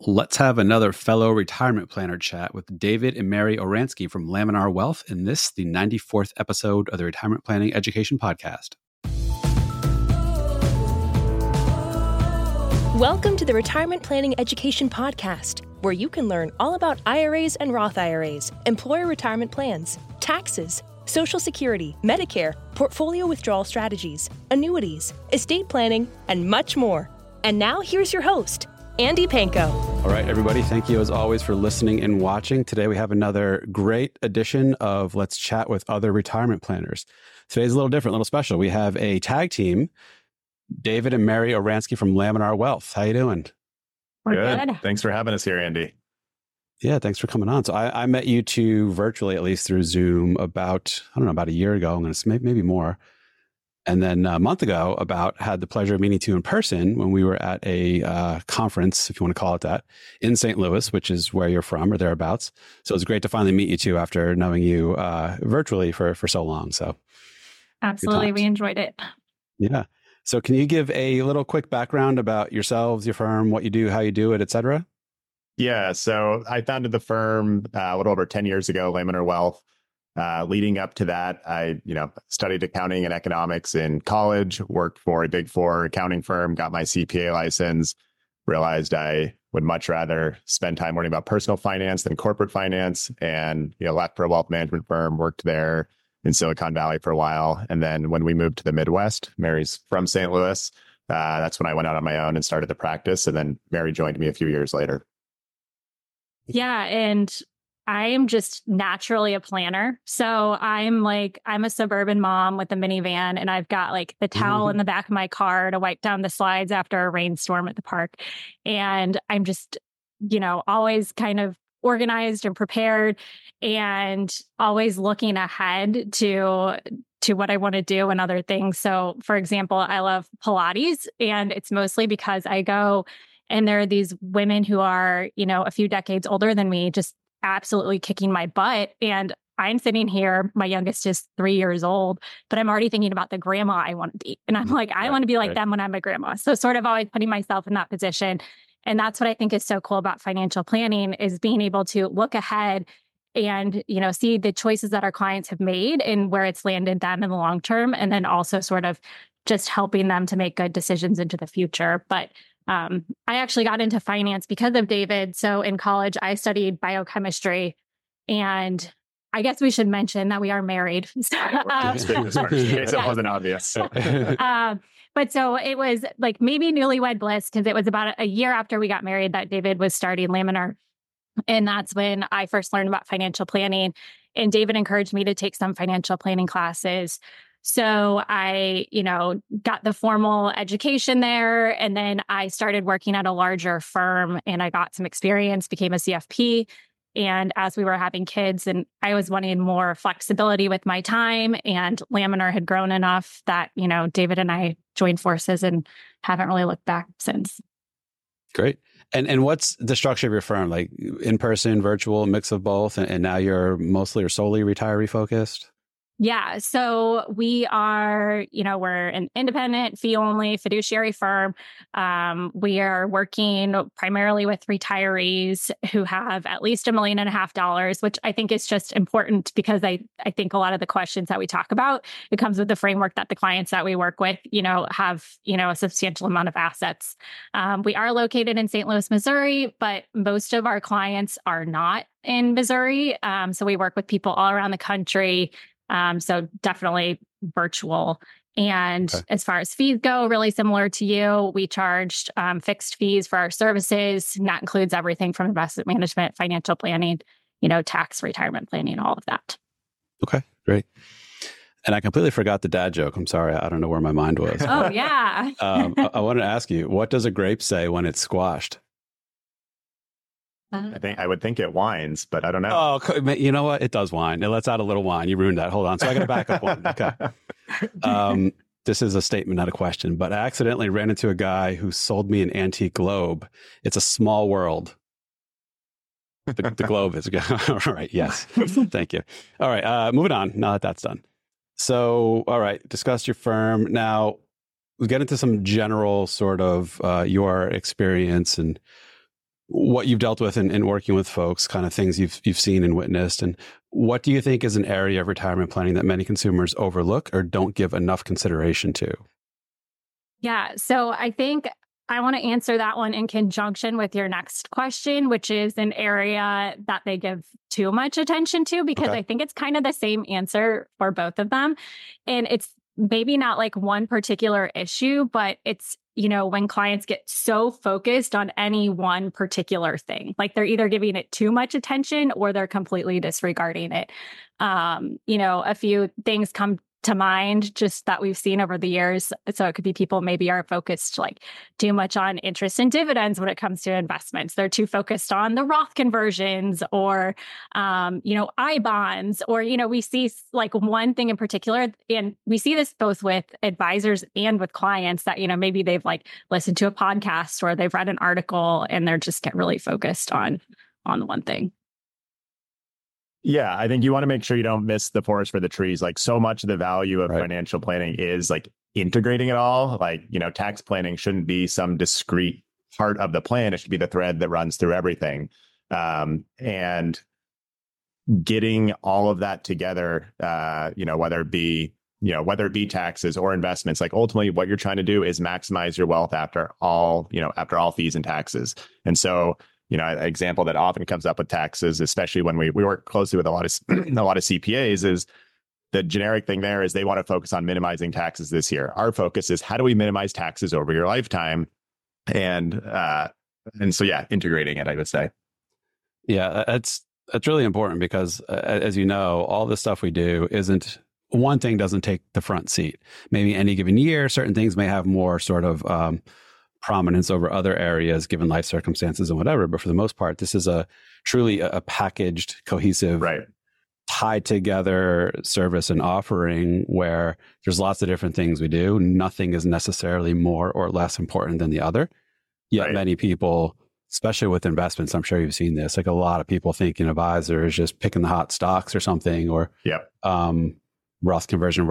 Let's have another fellow retirement planner chat with David and Mary Oransky from Laminar Wealth in this, the 94th episode of the Retirement Planning Education Podcast. Welcome to the Retirement Planning Education Podcast, where you can learn all about IRAs and Roth IRAs, employer retirement plans, taxes, Social Security, Medicare, portfolio withdrawal strategies, annuities, estate planning, and much more. And now here's your host, Andy Panko. All right, everybody. Thank you as always for listening and watching. Today we have another great edition of Let's Chat with Other Retirement Planners. Today's a little different, a little special. We have a tag team, David and Mary Oransky from Laminar Wealth. How you doing? We're good. Thanks for having us here, Andy. Yeah, thanks for coming on. So I met you two virtually, at least through Zoom, about a year ago. I'm going to say maybe more. And then a month ago, had the pleasure of meeting you in person when we were at a conference, if you want to call it that, in St. Louis, which is where you're from or thereabouts. So it's great to finally meet you two after knowing you virtually for so long. So absolutely, we enjoyed it. Yeah. So can you give a little quick background about yourselves, your firm, what you do, how you do it, et cetera? Yeah. So I founded the firm a little over 10 years ago, Laminar Wealth. Leading up to that, I studied accounting and economics in college, worked for a Big Four accounting firm, got my CPA license, realized I would much rather spend time learning about personal finance than corporate finance, and left for a wealth management firm, worked there in Silicon Valley for a while. And then when we moved to the Midwest, Mary's from St. Louis, that's when I went out on my own and started the practice. And then Mary joined me a few years later. Yeah. And I am just naturally a planner. So I'm a suburban mom with a minivan, and I've got like the towel in the back of my car to wipe down the slides after a rainstorm at the park. And I'm just, always kind of organized and prepared and always looking ahead to what I want to do and other things. So for example, I love Pilates, and it's mostly because I go and there are these women who are, a few decades older than me, just absolutely kicking my butt. And I'm sitting here, my youngest is 3 years old, but I'm already thinking about the grandma I want to be. And I'm like, I want to be like them when I'm a grandma. So sort of always putting myself in that position. And that's what I think is so cool about financial planning, is being able to look ahead and, see the choices that our clients have made and where it's landed them in the long term. And then also sort of just helping them to make good decisions into the future. But I actually got into finance because of David. So in college, I studied biochemistry, and I guess we should mention that we are married. In case it wasn't obvious. But so it was like maybe newlywed bliss, because it was about a year after we got married that David was starting Laminar. And that's when I first learned about financial planning. And David encouraged me to take some financial planning classes. So I, got the formal education there, and then I started working at a larger firm, and I got some experience, became a CFP. And as we were having kids, and I was wanting more flexibility with my time, and Laminar had grown enough that, David and I joined forces and haven't really looked back since. Great. And what's the structure of your firm? Like in-person, virtual, mix of both? And now you're mostly or solely retiree focused? Yeah. So we are, we're an independent, fee-only fiduciary firm. We are working primarily with retirees who have at least $1.5 million, which I think is just important, because I think a lot of the questions that we talk about, it comes with the framework that the clients that we work with, have, a substantial amount of assets. We are located in St. Louis, Missouri, but most of our clients are not in Missouri. So we work with people all around the country. So definitely virtual. And as far as fees go, really similar to you, we charged fixed fees for our services. And that includes everything from investment management, financial planning, tax, retirement planning, all of that. Okay, great. And I completely forgot the dad joke. I'm sorry. I don't know where my mind was. Oh, yeah. I wanted to ask you, what does a grape say when it's squashed? I would think it whines, but I don't know. Oh, you know what? It does whine. It lets out a little whine. You ruined that. Hold on. So I got to back up one. Okay. This is a statement, not a question, but I accidentally ran into a guy who sold me an antique globe. It's a small world. The globe is good. All right. Yes. Thank you. All right. Moving on. Now that that's done. So, all right. Discuss your firm. Now, we get into some general sort of your experience and what you've dealt with in working with folks, kind of things you've seen and witnessed, and what do you think is an area of retirement planning that many consumers overlook or don't give enough consideration to? Yeah. So I think I want to answer that one in conjunction with your next question, which is an area that they give too much attention to, because I think it's kind of the same answer for both of them. And it's maybe not like one particular issue, but it's, when clients get so focused on any one particular thing, like they're either giving it too much attention or they're completely disregarding it. A few things come to mind just that we've seen over the years. So it could be people maybe are focused like too much on interest and dividends when it comes to investments. They're too focused on the Roth conversions or, I bonds, or, we see like one thing in particular, and we see this both with advisors and with clients that, maybe they've like listened to a podcast or they've read an article and they're just get really focused on the one thing. Yeah, I think you want to make sure you don't miss the forest for the trees. Like so much of the value of financial planning is like integrating it all. Like, tax planning shouldn't be some discrete part of the plan. It should be the thread that runs through everything. And getting all of that together, whether it be taxes or investments, like ultimately what you're trying to do is maximize your wealth after all fees and taxes. And so, an example that often comes up with taxes, especially when we work closely with a lot of CPAs, is the generic thing there is they want to focus on minimizing taxes this year. Our focus is how do we minimize taxes over your lifetime? And so, integrating it, I would say. Yeah, that's really important because as you know, all the stuff we do one thing doesn't take the front seat. Maybe any given year, certain things may have more sort of prominence over other areas given life circumstances and whatever. But for the most part, this is truly a packaged, cohesive, tied together service and offering where there's lots of different things we do. Nothing is necessarily more or less important than the other. Yet many people, especially with investments, I'm sure you've seen this, like a lot of people think an advisor is just picking the hot stocks or something, or Roth conversion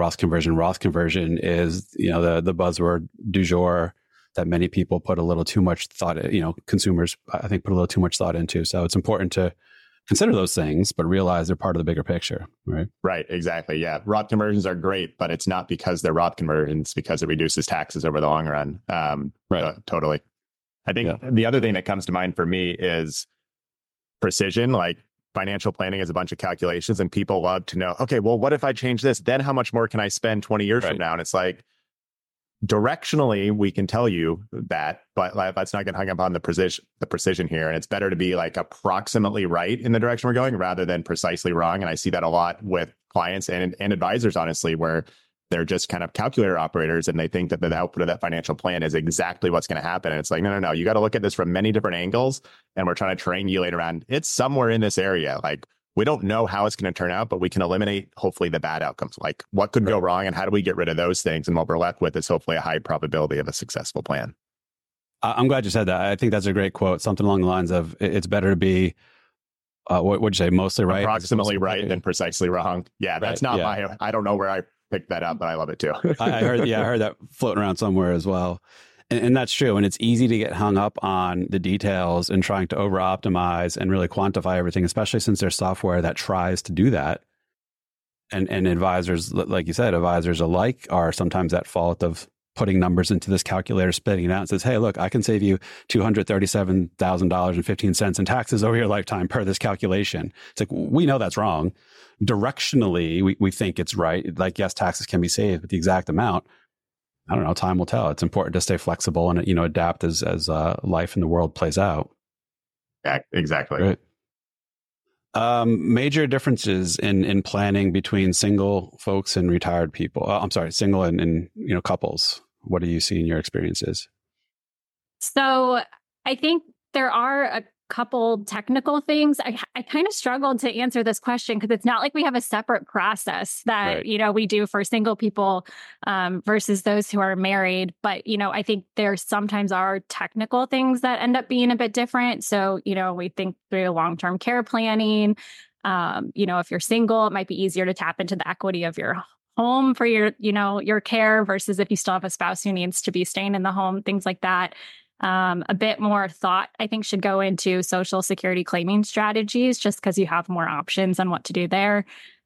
is, the buzzword du jour that many people put a little too much thought, consumers, I think, put a little too much thought into. So it's important to consider those things, but realize they're part of the bigger picture, right? Right, exactly. Yeah. Roth conversions are great, but it's not because they're Roth conversions, because it reduces taxes over the long run. Totally. I think the other thing that comes to mind for me is precision. Like financial planning is a bunch of calculations and people love to know, okay, well, what if I change this? Then how much more can I spend 20 years from now? And it's like, directionally, we can tell you that, but let's not get hung up on the precision here. And it's better to be like approximately right in the direction we're going rather than precisely wrong. And I see that a lot with clients and advisors, honestly, where they're just kind of calculator operators and they think that the output of that financial plan is exactly what's going to happen. And it's like, no. You got to look at this from many different angles. And we're trying to triangulate around it's somewhere in this area. Like, we don't know how it's going to turn out, but we can eliminate, hopefully, the bad outcomes. Like what could go wrong and how do we get rid of those things? And what we're left with is hopefully a high probability of a successful plan. I'm glad you said that. I think that's a great quote, something along the lines of it's better to be, what would you say, mostly right? Approximately right than precisely wrong. Yeah, that's not I don't know where I picked that up, but I love it too. I heard that floating around somewhere as well. And that's true. And it's easy to get hung up on the details and trying to over optimize and really quantify everything, especially since there's software that tries to do that. And advisors, like you said, advisors alike are sometimes at fault of putting numbers into this calculator, spitting it out and says, hey, look, I can save you $237,000.15 in taxes over your lifetime per this calculation. It's like, we know that's wrong. Directionally, we think it's right. Like, yes, taxes can be saved, but the exact amount, I don't know, time will tell. It's important to stay flexible and, adapt as life in the world plays out. Yeah, exactly. Great. Major differences in planning between single folks and retired people. Single and couples. What do you see in your experiences? So I think there are a couple technical things. I kind of struggled to answer this question because it's not like we have a separate process that, we do for single people versus those who are married. But, I think there sometimes are technical things that end up being a bit different. So, we think through long-term care planning. If you're single, it might be easier to tap into the equity of your home for your care versus if you still have a spouse who needs to be staying in the home, things like that. A bit more thought, I think, should go into Social Security claiming strategies, just because you have more options on what to do there.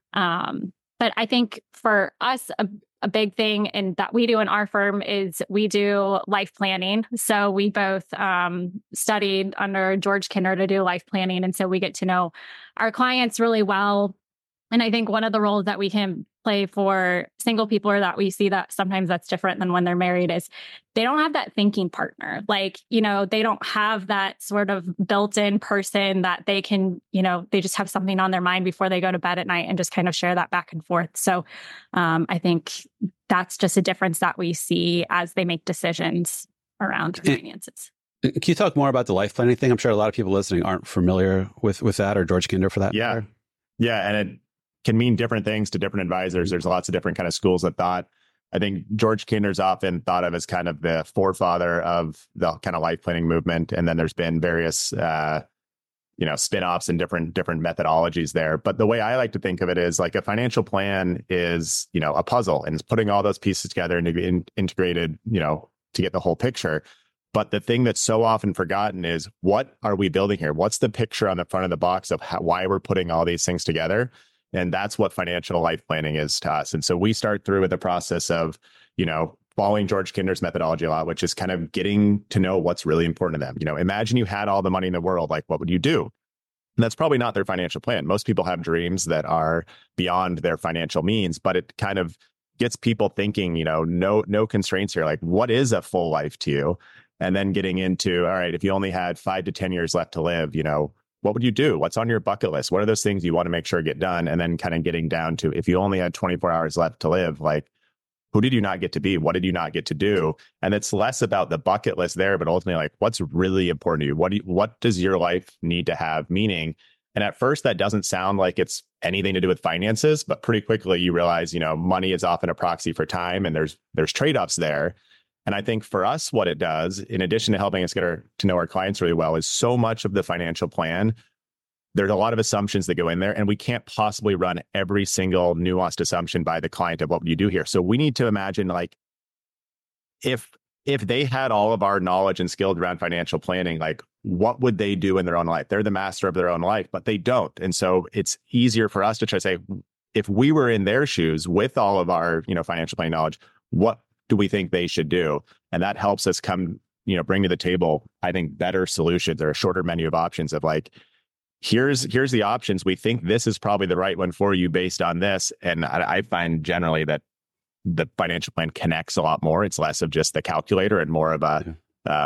But I think for us, a big thing and that we do in our firm is we do life planning. So we both studied under George Kinder to do life planning. And so we get to know our clients really well. And I think one of the roles that we can play for single people, or that we see that sometimes that's different than when they're married, is they don't have that thinking partner. Like, they don't have that sort of built-in person that they can, they just have something on their mind before they go to bed at night and just kind of share that back and forth. So I think that's just a difference that we see as they make decisions around finances. Can you talk more about the life planning thing? I'm sure a lot of people listening aren't familiar with that, or George Kinder for that matter. Yeah. And it can mean different things to different advisors. There's lots of different kind of schools of thought. I think George Kinder's often thought of as kind of the forefather of the kind of life planning movement. And then there's been various, spin-offs and different methodologies there. But the way I like to think of it is like a financial plan is, a puzzle, and it's putting all those pieces together and integrated, to get the whole picture. But the thing that's so often forgotten is, what are we building here? What's the picture on the front of the box of why we're putting all these things together? And that's what financial life planning is to us. And so we start through with the process of, following George Kinder's methodology a lot, which is kind of getting to know what's really important to them. Imagine you had all the money in the world, like what would you do? And that's probably not their financial plan. Most people have dreams that are beyond their financial means, but it kind of gets people thinking, no constraints here. Like, what is a full life to you? And then getting into, all right, if you only had 5 to 10 years left to live, what would you do? What's on your bucket list? What are those things you want to make sure get done? And then kind of getting down to, if you only had 24 hours left to live, like, who did you not get to be? What did you not get to do? And it's less about the bucket list there, but ultimately, like, what's really important to you? What does your life need to have meaning? And at first, that doesn't sound like it's anything to do with finances, but pretty quickly you realize, money is often a proxy for time, and there's trade-offs there. And I think for us, what it does, in addition to helping us to know our clients really well, is so much of the financial plan, there's a lot of assumptions that go in there, and we can't possibly run every single nuanced assumption by the client of what would you do here. So we need to imagine, like, if they had all of our knowledge and skills around financial planning, like, what would they do in their own life? They're the master of their own life, but they don't. And so it's easier for us to try to say, if we were in their shoes with all of our, financial planning knowledge, what do we think they should do? And that helps us bring to the table, I think, better solutions, or a shorter menu of options of, like, here's the options. We think this is probably the right one for you based on this. And I find generally that the financial plan connects a lot more. It's less of just the calculator and more of a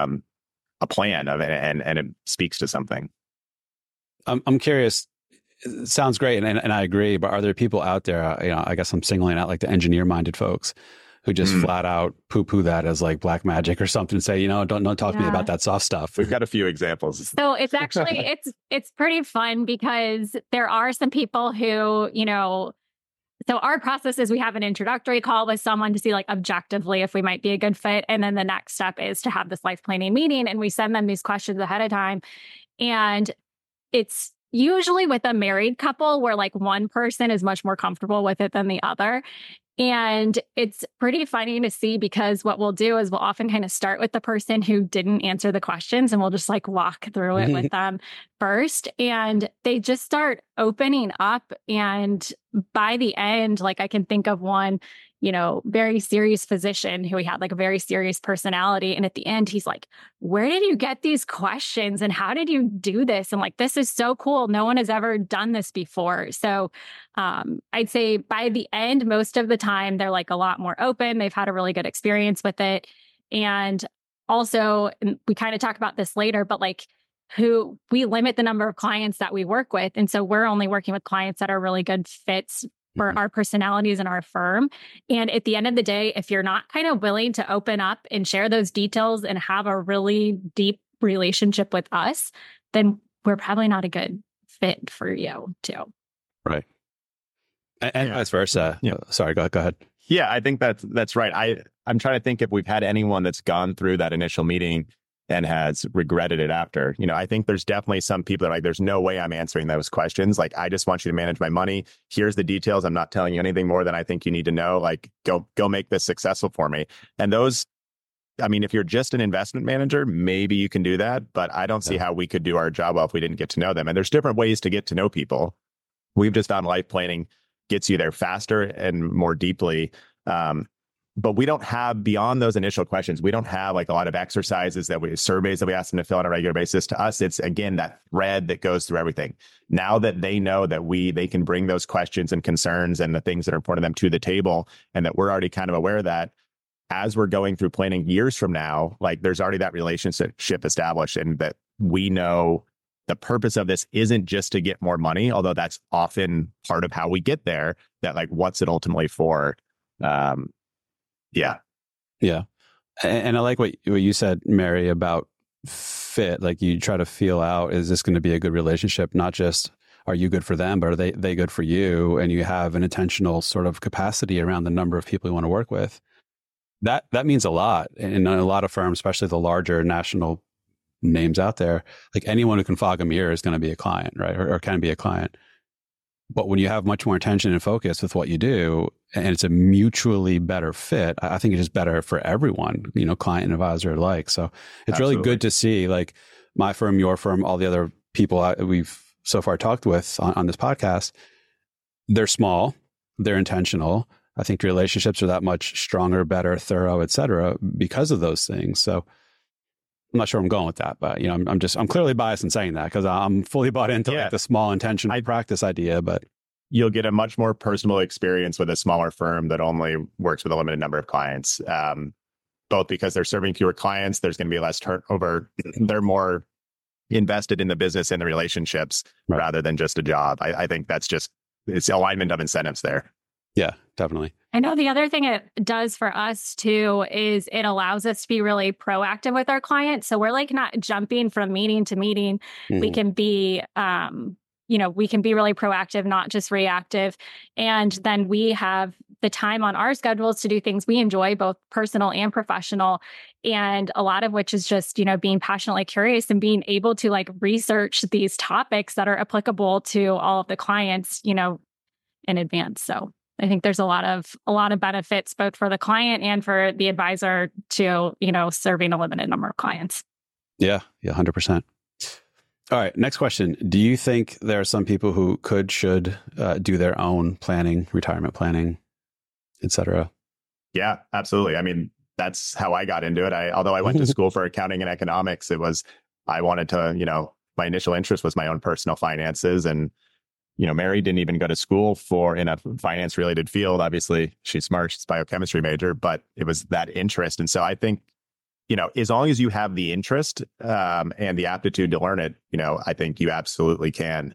plan of it, and it speaks to something. I'm curious. It sounds great, and I agree. But are there people out there? I guess I'm singling out like the engineer-minded folks who just flat out poo-poo that as like black magic or something. Say, don't talk to me about that soft stuff. We've got a few examples. So it's actually it's pretty fun, because there are some people who So our process is we have an introductory call with someone to see, like, objectively if we might be a good fit. And then the next step is to have this life planning meeting, and we send them these questions ahead of time. And it's usually with a married couple where, like, one person is much more comfortable with it than the other. And it's pretty funny to see, because what we'll do is we'll often kind of start with the person who didn't answer the questions, and we'll just like walk through it with them first. And they just start opening up. And by the end, like, I can think of one, very serious physician who he had like a very serious personality. And at the end, he's like, where did you get these questions? And how did you do this? And like, this is so cool. No one has ever done this before. So I'd say by the end, most of the time, they're like a lot more open. They've had a really good experience with it. And also, and we kind of talk about this later, but like, we limit the number of clients that we work with. And so we're only working with clients that are really good fits for our personalities and our firm. And at the end of the day, if you're not kind of willing to open up and share those details and have a really deep relationship with us, then we're probably not a good fit for you too. Right. And vice versa. Yeah. Sorry, go ahead. Yeah, I think that's right. I'm trying to think if we've had anyone that's gone through that initial meeting and has regretted it after. I think there's definitely some people that are like, there's no way I'm answering those questions. Like, I just want you to manage my money. Here's the details. I'm not telling you anything more than I think you need to know. Like, go make this successful for me. And those I mean, if you're just an investment manager, maybe you can do that, but I don't see how we could do our job well if we didn't get to know them. And there's different ways to get to know people. We've just found life planning gets you there faster and more deeply. But we don't have, beyond those initial questions, we don't have like a lot of exercises surveys that we ask them to fill on a regular basis. To us, it's again, that thread that goes through everything. Now that they know that they can bring those questions and concerns and the things that are important to them to the table, and that we're already kind of aware of that, as we're going through planning years from now, like there's already that relationship established, and that we know the purpose of this isn't just to get more money, although that's often part of how we get there, that like, what's it ultimately for? Yeah. And I like what you said, Mary, about fit. Like you try to feel out, is this going to be a good relationship? Not just, are you good for them, but are they good for you? And you have an intentional sort of capacity around the number of people you want to work with. That means a lot. In a lot of firms, especially the larger national names out there, like anyone who can fog a mirror is going to be a client, right? Or can be a client. But when you have much more attention and focus with what you do, and it's a mutually better fit, I think it's just better for everyone, client and advisor alike. So it's Absolutely. really good to see, like, my firm, your firm, all the other people we've so far talked with on this podcast. They're small, they're intentional. I think relationships are that much stronger, better, thorough, et cetera, because of those things. So I'm not sure where I'm going with that, but I'm clearly biased in saying that because I'm fully bought into like the small intentional practice idea. But you'll get a much more personal experience with a smaller firm that only works with a limited number of clients. Both because they're serving fewer clients, there's going to be less turnover. They're more invested in the business and the relationships rather than just a job. I think it's alignment of incentives there. Yeah, definitely. I know the other thing it does for us too is it allows us to be really proactive with our clients. So we're like not jumping from meeting to meeting. Mm-hmm. We can be, we can be really proactive, not just reactive. And then we have the time on our schedules to do things we enjoy, both personal and professional. And a lot of which is just, being passionately curious and being able to like research these topics that are applicable to all of the clients, in advance. So I think there's a lot of benefits both for the client and for the advisor to, serving a limited number of clients. Yeah, 100%. All right, next question. Do you think there are some people who should do their own planning, retirement planning, et cetera? Yeah, absolutely. I mean, that's how I got into it. Although I went to school for accounting and economics, I wanted to, my initial interest was my own personal finances. And Mary didn't even go to school in a finance related field. Obviously, she's smart. She's a biochemistry major, but it was that interest. And so I think, as long as you have the interest and the aptitude to learn it, I think you absolutely can.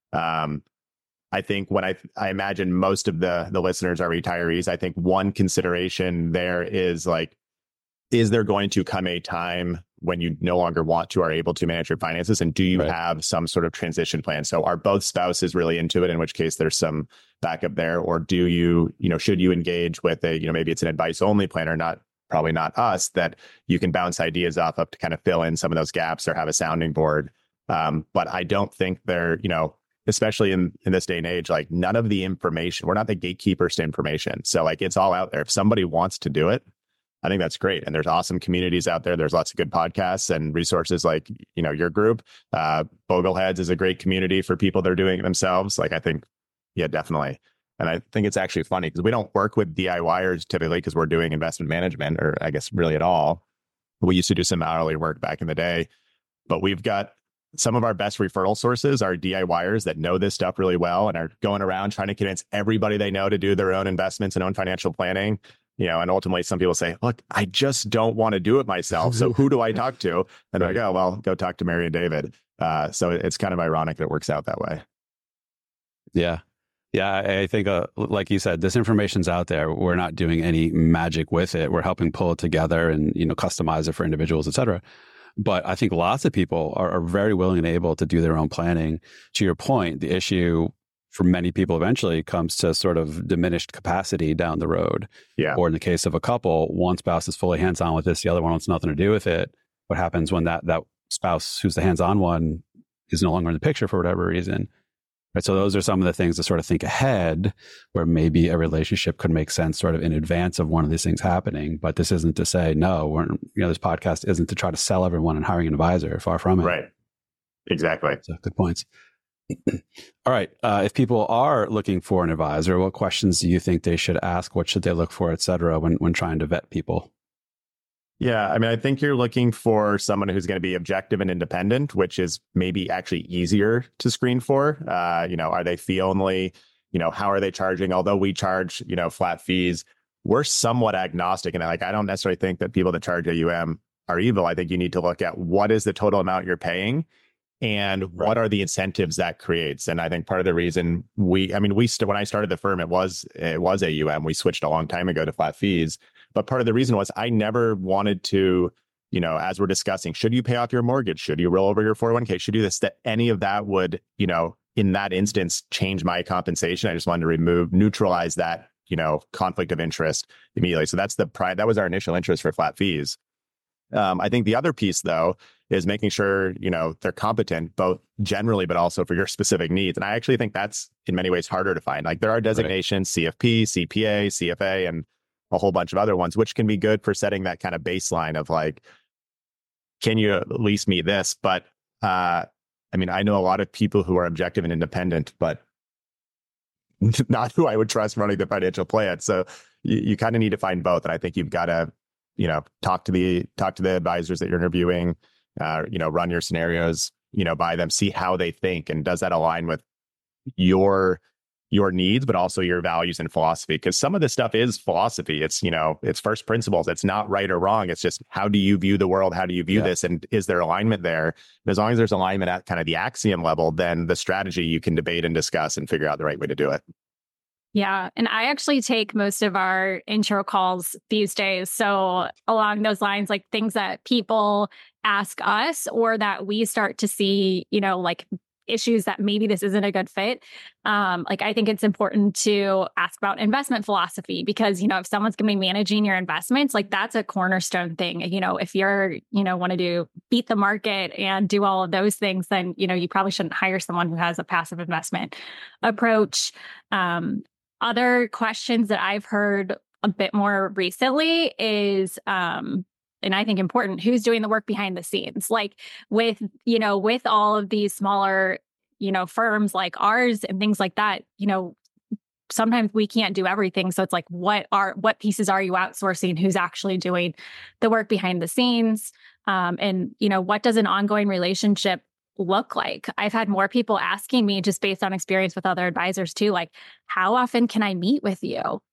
I think when I imagine most of the listeners are retirees, I think one consideration there is like, is there going to come a time when you no longer want to or able to manage your finances? And do you have some sort of transition plan? So are both spouses really into it, in which case there's some backup there? Or do you, should you engage with maybe it's an advice only planner, probably not us, that you can bounce ideas off of to kind of fill in some of those gaps or have a sounding board. But I don't think they're, especially in this day and age, like none of the information, we're not the gatekeepers to information. So like it's all out there. If somebody wants to do it, I think that's great. And there's awesome communities out there. There's lots of good podcasts and resources like, your group. Bogleheads is a great community for people that are doing it themselves. Like, I think, yeah, definitely. And I think it's actually funny because we don't work with DIYers typically because we're doing investment management, or I guess really at all. We used to do some hourly work back in the day, but we've got some of our best referral sources are DIYers that know this stuff really well and are going around trying to convince everybody they know to do their own investments and own financial planning. And ultimately some people say, look, I just don't want to do it myself. So who do I talk to? And I go, well, go talk to Mary and David. So it's kind of ironic that it works out that way. Yeah. Yeah. I think, like you said, this information's out there. We're not doing any magic with it. We're helping pull it together and, customize it for individuals, et cetera. But I think lots of people are very willing and able to do their own planning. To your point, the issue for many people eventually comes to sort of diminished capacity down the road. Yeah. Or in the case of a couple, one spouse is fully hands-on with this, the other one wants nothing to do with it. What happens when that spouse who's the hands-on one is no longer in the picture for whatever reason? Right. So those are some of the things to sort of think ahead, where maybe a relationship could make sense sort of in advance of one of these things happening. But this isn't to say, no, this podcast isn't to try to sell everyone and hiring an advisor. Far from it. Right. Exactly. So good points. All right. If people are looking for an advisor, what questions do you think they should ask? What should they look for, et cetera, when trying to vet people? Yeah, I mean, I think you're looking for someone who's going to be objective and independent, which is maybe actually easier to screen for. Are they fee only? How are they charging? Although we charge, flat fees, we're somewhat agnostic. And I don't necessarily think that people that charge AUM are evil. I think you need to look at what is the total amount you're paying and what are the incentives that creates. And I think part of the reason when I started the firm, it was AUM. We switched a long time ago to flat fees. But part of the reason was I never wanted to, as we're discussing, should you pay off your mortgage? Should you roll over your 401k? Should you do this? That any of that would, in that instance, change my compensation. I just wanted to neutralize that, conflict of interest immediately. So that's that was our initial interest for flat fees. I think the other piece, though, is making sure, they're competent, both generally, but also for your specific needs. And I actually think that's in many ways harder to find. Like there are designations, right. CFP, CPA, CFA, and a whole bunch of other ones, which can be good for setting that kind of baseline of like, can you at least meet this? But I know a lot of people who are objective and independent, but not who I would trust running the financial plan. So you kind of need to find both. And I think you've got to, talk to the advisors that you're interviewing, run your scenarios, by them, see how they think. And does that align with your needs, but also your values and philosophy? Because some of this stuff is philosophy. It's, it's first principles. It's not right or wrong. It's just, how do you view the world? How do you view this? And is there alignment there? And as long as there's alignment at kind of the axiom level, then the strategy you can debate and discuss and figure out the right way to do it. Yeah. And I actually take most of our intro calls these days. So along those lines, like things that people ask us or that we start to see, like issues that maybe this isn't a good fit. I think it's important to ask about investment philosophy because, if someone's going to be managing your investments, like that's a cornerstone thing. If you're, want to do beat the market and do all of those things, then, you probably shouldn't hire someone who has a passive investment approach. Other questions that I've heard a bit more recently is, and I think important, who's doing the work behind the scenes? Like with all of these smaller, firms like ours and things like that, sometimes we can't do everything. So it's like, what pieces are you outsourcing? Who's actually doing the work behind the scenes? And what does an ongoing relationship look like? I've had more people asking me just based on experience with other advisors too, like, how often can I meet with you?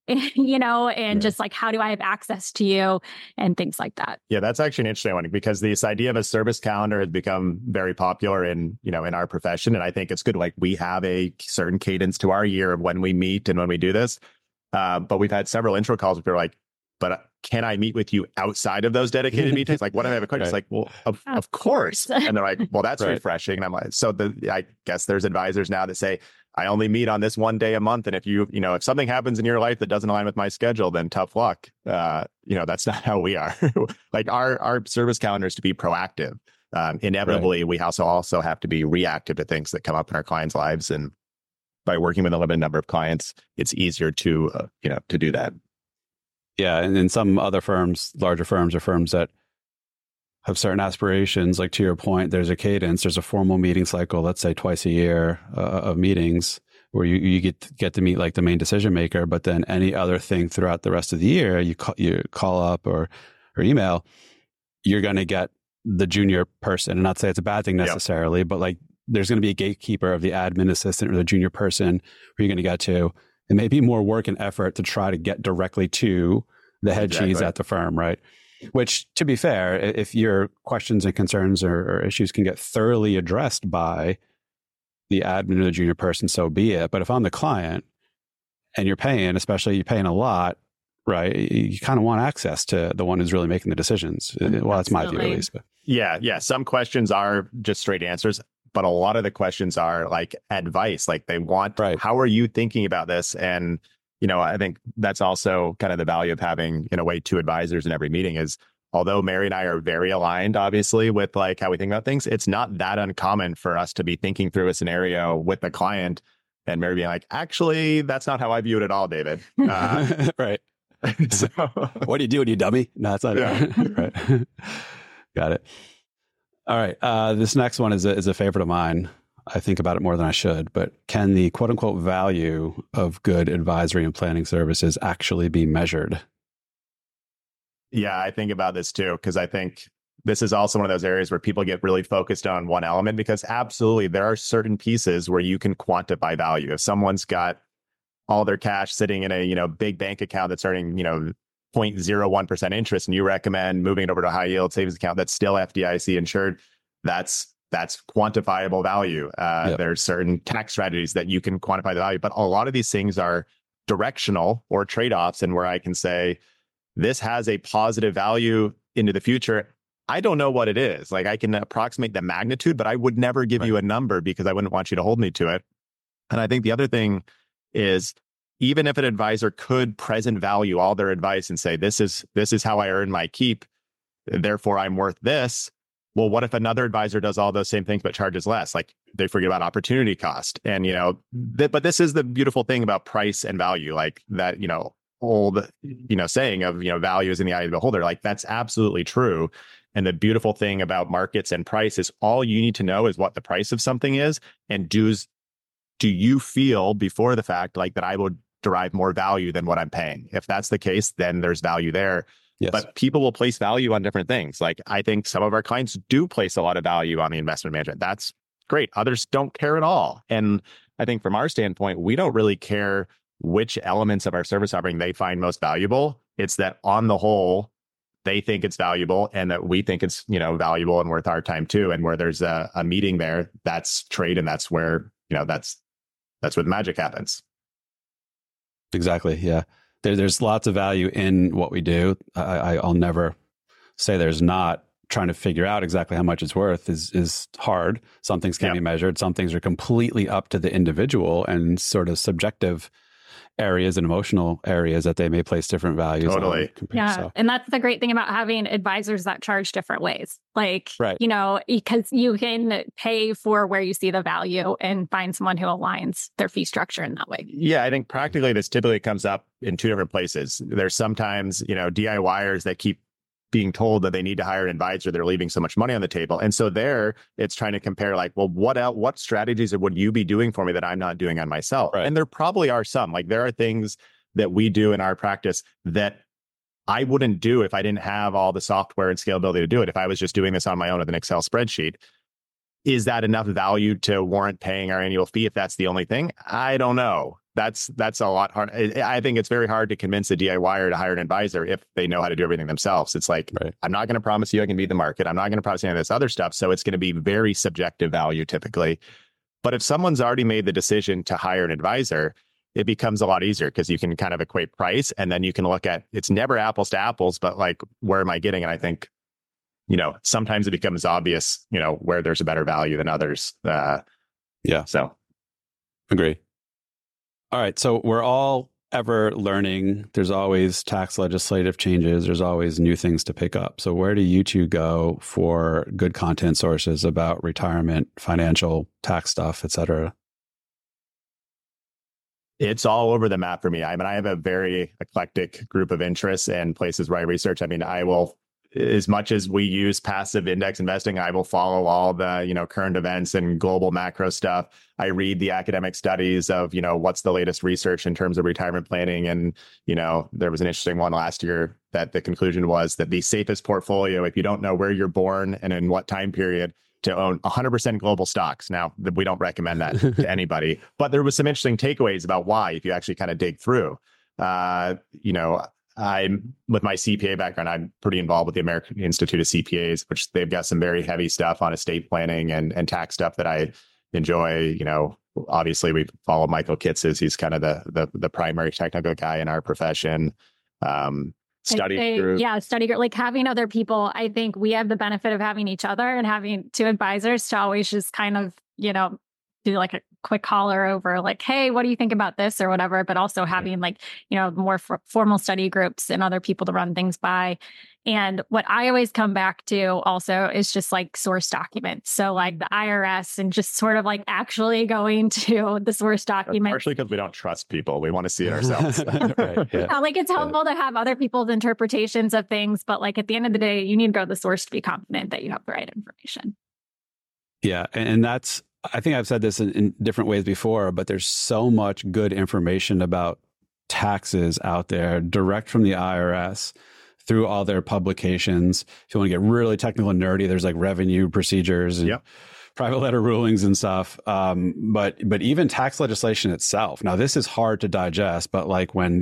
Just like, how do I have access to you and things like that? Yeah, that's actually an interesting one because this idea of a service calendar has become very popular in our profession. And I think it's good. Like we have a certain cadence to our year of when we meet and when we do this. But we've had several intro calls where people are like, but can I meet with you outside of those dedicated meetings? Like, what if I have a question? It's like, well, of course. And they're like, well, that's refreshing. And I'm like, I guess there's advisors now that say, I only meet on this one day a month. And if if something happens in your life that doesn't align with my schedule, then tough luck. That's not how we are. Like our service calendar is to be proactive. Inevitably, we also have to be reactive to things that come up in our clients' lives. And by working with a limited number of clients, it's easier to do that. Yeah. And in some other firms, larger firms or firms that have certain aspirations, like to your point, there's a cadence, there's a formal meeting cycle, let's say twice a year of meetings where you get to meet like the main decision maker, but then any other thing throughout the rest of the year, you call up or email, you're going to get the junior person. And not say it's a bad thing necessarily, but like there's going to be a gatekeeper of the admin assistant or the junior person who you're going to get to. It may be more work and effort to try to get directly to the head cheese at the firm, right? Which, to be fair, if your questions and concerns or issues can get thoroughly addressed by the admin or the junior person, so be it. But if I'm the client and you're paying a lot, right? You kind of want access to the one who's really making the decisions. Well, that's my view at least. But. Yeah. Some questions are just straight answers. But a lot of the questions are like advice, like they want, how are you thinking about this? And, I think that's also kind of the value of having, in a way, two advisors in every meeting is although Mary and I are very aligned, obviously, with like how we think about things, it's not that uncommon for us to be thinking through a scenario with the client and Mary being like, actually, that's not how I view it at all, David. Right. So, what do you do when you dummy? No, that's not it. Right. Got it. All right. This next one is a favorite of mine. I think about it more than I should, but can the quote unquote value of good advisory and planning services actually be measured? Yeah, I think about this too, because I think this is also one of those areas where people get really focused on one element, because absolutely there are certain pieces where you can quantify value. If someone's got all their cash sitting in a, big bank account that's earning, 0.01% interest, and you recommend moving it over to a high yield savings account that's still FDIC insured, that's quantifiable value. Yep. There's certain tax strategies that you can quantify the value, but a lot of these things are directional or trade-offs, and where I can say, this has a positive value into the future. I don't know what it is. Like, I can approximate the magnitude, but I would never give you a number because I wouldn't want you to hold me to it. And I think the other thing is, even if an advisor could present value all their advice and say, this is how I earn my keep, therefore I'm worth this. Well, what if another advisor does all those same things but charges less? Like, they forget about opportunity cost. And, but this is the beautiful thing about price and value, like that, old, saying of, value is in the eye of the beholder. Like, that's absolutely true. And the beautiful thing about markets and price is all you need to know is what the price of something is. And do you feel before the fact like that I would derive more value than what I'm paying? If that's the case, then there's value there. Yes. But people will place value on different things. Like, I think some of our clients do place a lot of value on the investment management. That's great. Others don't care at all. And I think from our standpoint, we don't really care which elements of our service offering they find most valuable. It's that on the whole, they think it's valuable, and that we think it's, valuable and worth our time too. And where there's a meeting there, that's trade. And that's where, that's where the magic happens. Exactly. Yeah. There's lots of value in what we do. I'll never say there's not. Trying to figure out exactly how much it's worth is hard. Some things can be measured. Some things are completely up to the individual and sort of subjective areas and emotional areas that they may place different values Totally. on. Yeah. And that's the great thing about having advisors that charge different ways. Like, right. Because you can pay for where you see the value and find someone who aligns their fee structure in that way. Yeah, I think practically this typically comes up in two different places. There's sometimes, DIYers that keep being told that they need to hire an advisor, they're leaving so much money on the table. And so there it's trying to compare like, well, what strategies would you be doing for me that I'm not doing on myself? Right. And there probably are some. Like, there are things that we do in our practice that I wouldn't do if I didn't have all the software and scalability to do it. If I was just doing this on my own with an Excel spreadsheet, is that enough value to warrant paying our annual fee if that's the only thing? I don't know. That's a lot hard. I think it's very hard to convince a DIYer to hire an advisor if they know how to do everything themselves. It's like, right. I'm not going to promise you I can beat the market. I'm not going to promise any of this other stuff. So it's going to be very subjective value typically. But if someone's already made the decision to hire an advisor, it becomes a lot easier because you can kind of equate price, and then you can look at, it's never apples to apples, but like, where am I getting? And I think, sometimes it becomes obvious, where there's a better value than others. Yeah. So agree. All right. So we're all ever learning. There's always tax legislative changes. There's always new things to pick up. So where do you two go for good content sources about retirement, financial, tax stuff, et cetera? It's all over the map for me. I mean, I have a very eclectic group of interests and places where I research. I mean, I will, as much as we use passive index investing, I will follow all the, current events and global macro stuff. I read the academic studies of, what's the latest research in terms of retirement planning. And, there was an interesting one last year that the conclusion was that the safest portfolio, if you don't know where you're born and in what time period, to own 100% global stocks. Now, we don't recommend that to anybody, but there was some interesting takeaways about why, if you actually kind of dig through. I'm, with my CPA background, I'm pretty involved with the American Institute of CPAs, which they've got some very heavy stuff on estate planning and tax stuff that I enjoy. Obviously we follow Michael Kitces. He's kind of the primary technical guy in our profession. Study group. Yeah, study group. Like, having other people, I think we have the benefit of having each other and having two advisors to always just kind of, do like a quick holler over like, hey, what do you think about this or whatever, but also having like, more formal study groups and other people to run things by. And what I always come back to also is just like source documents. So like the IRS and just sort of like actually going to the source document. Partially because we don't trust people. We want to see it ourselves. Right, yeah. Like it's helpful to have other people's interpretations of things. But like at the end of the day, you need to go to the source to be confident that you have the right information. Yeah. And that's, I think I've said this in different ways before, but there's so much good information about taxes out there direct from the IRS through all their publications. If you want to get really technical and nerdy, there's like revenue procedures and private letter rulings and stuff. But even tax legislation itself. Now, this is hard to digest, but like when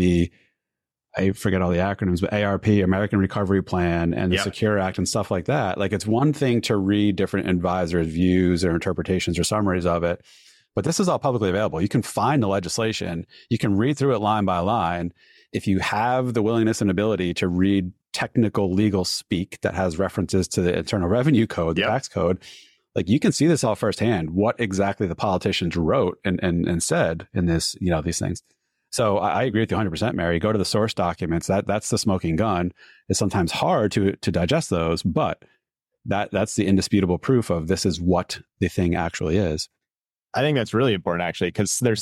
I forget all the acronyms, but ARP, American Recovery Plan, and the Secure Act and stuff like that. Like it's one thing to read different advisors' views or interpretations or summaries of it, but this is all publicly available. You can find the legislation. You can read through it line by line. If you have the willingness and ability to read technical legal speak that has references to the Internal Revenue Code, the tax code, like you can see this all firsthand, what exactly the politicians wrote and said in this, these things. So I agree with you 100%, Mary. Go to the source documents. That's the smoking gun. It's sometimes hard to digest those, but that's the indisputable proof of this is what the thing actually is. I think that's really important, actually, because there's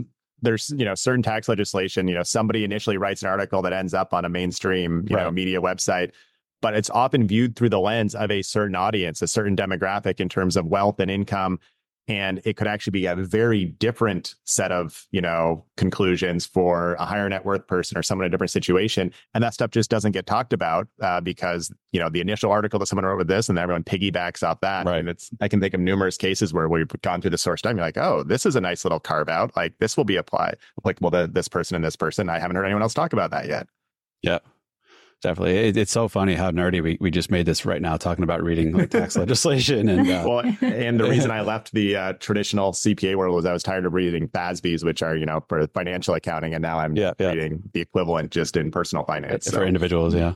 certain tax legislation. Somebody initially writes an article that ends up on a mainstream media website, but it's often viewed through the lens of a certain audience, a certain demographic in terms of wealth and income. And it could actually be a very different set of, conclusions for a higher net worth person or someone in a different situation. And that stuff just doesn't get talked about because, the initial article that someone wrote with this and everyone piggybacks off that. Right. And I can think of numerous cases where we've gone through the source document, like, oh, this is a nice little carve out. Like this will be applicable to this person and this person. I haven't heard anyone else talk about that yet. Yeah. Definitely. It's so funny how nerdy we just made this right now talking about reading like tax legislation. And and the reason I left the traditional CPA world was I was tired of reading FASBs, which are, for financial accounting. And now I'm reading the equivalent just in personal finance. For individuals. Yeah.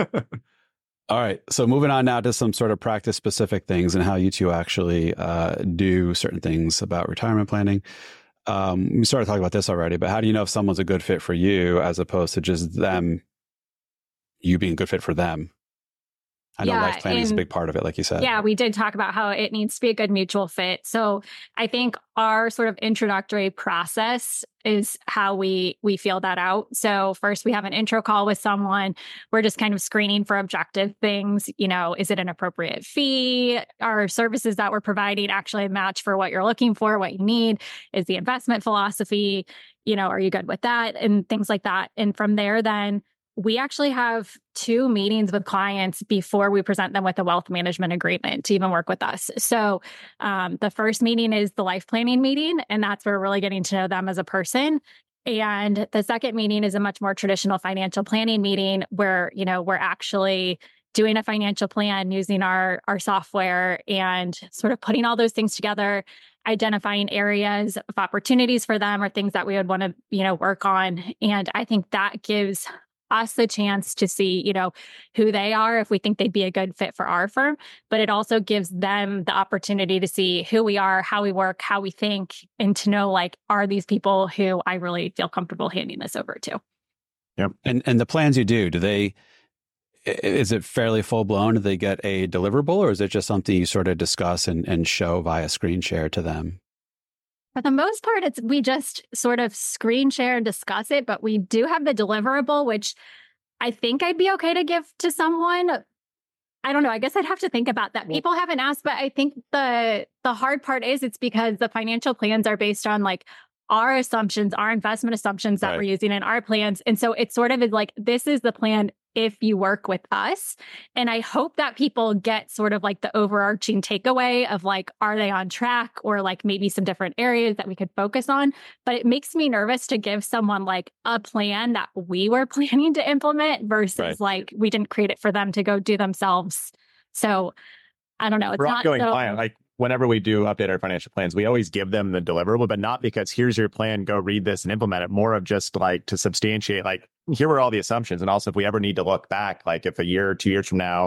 All right. So moving on now to some sort of practice specific things and how you two actually do certain things about retirement planning. We started talking about this already, but how do you know if someone's a good fit for you as opposed to just you being a good fit for them? I know life planning is a big part of it, like you said. Yeah, we did talk about how it needs to be a good mutual fit. So I think our sort of introductory process is how we feel that out. So first we have an intro call with someone. We're just kind of screening for objective things. Is it an appropriate fee? Are services that we're providing actually a match for what you're looking for, what you need? Is the investment philosophy, are you good with that? And things like that. And from there, then we actually have 2 meetings with clients before we present them with a wealth management agreement to even work with us. So the first meeting is the life planning meeting, and that's where we're really getting to know them as a person. And the second meeting is a much more traditional financial planning meeting where, we're actually doing a financial plan using our software and sort of putting all those things together, identifying areas of opportunities for them or things that we would want to, work on. And I think that gives us the chance to see, who they are, if we think they'd be a good fit for our firm, but it also gives them the opportunity to see who we are, how we work, how we think, and to know, like, are these people who I really feel comfortable handing this over to? Yep. And the plans you do is it fairly full blown? Do they get a deliverable, or is it just something you sort of discuss and show via screen share to them? For the most part, we just sort of screen share and discuss it, but we do have the deliverable, which I think I'd be okay to give to someone. I don't know. I guess I'd have to think about that. People haven't asked, but I think the hard part is it's because the financial plans are based on like our assumptions, our investment assumptions that we're using in our plans. And so it sort of is like, this is the plan if you work with us. And I hope that people get sort of like the overarching takeaway of like, are they on track, or like maybe some different areas that we could focus on. But it makes me nervous to give someone like a plan that we were planning to implement versus like we didn't create it for them to go do themselves. So I don't know. It's not ongoing client. Like whenever we do update our financial plans, we always give them the deliverable, but not because here's your plan, go read this and implement it. More of just like to substantiate, like, here were all the assumptions. And also if we ever need to look back, like if a year or 2 years from now,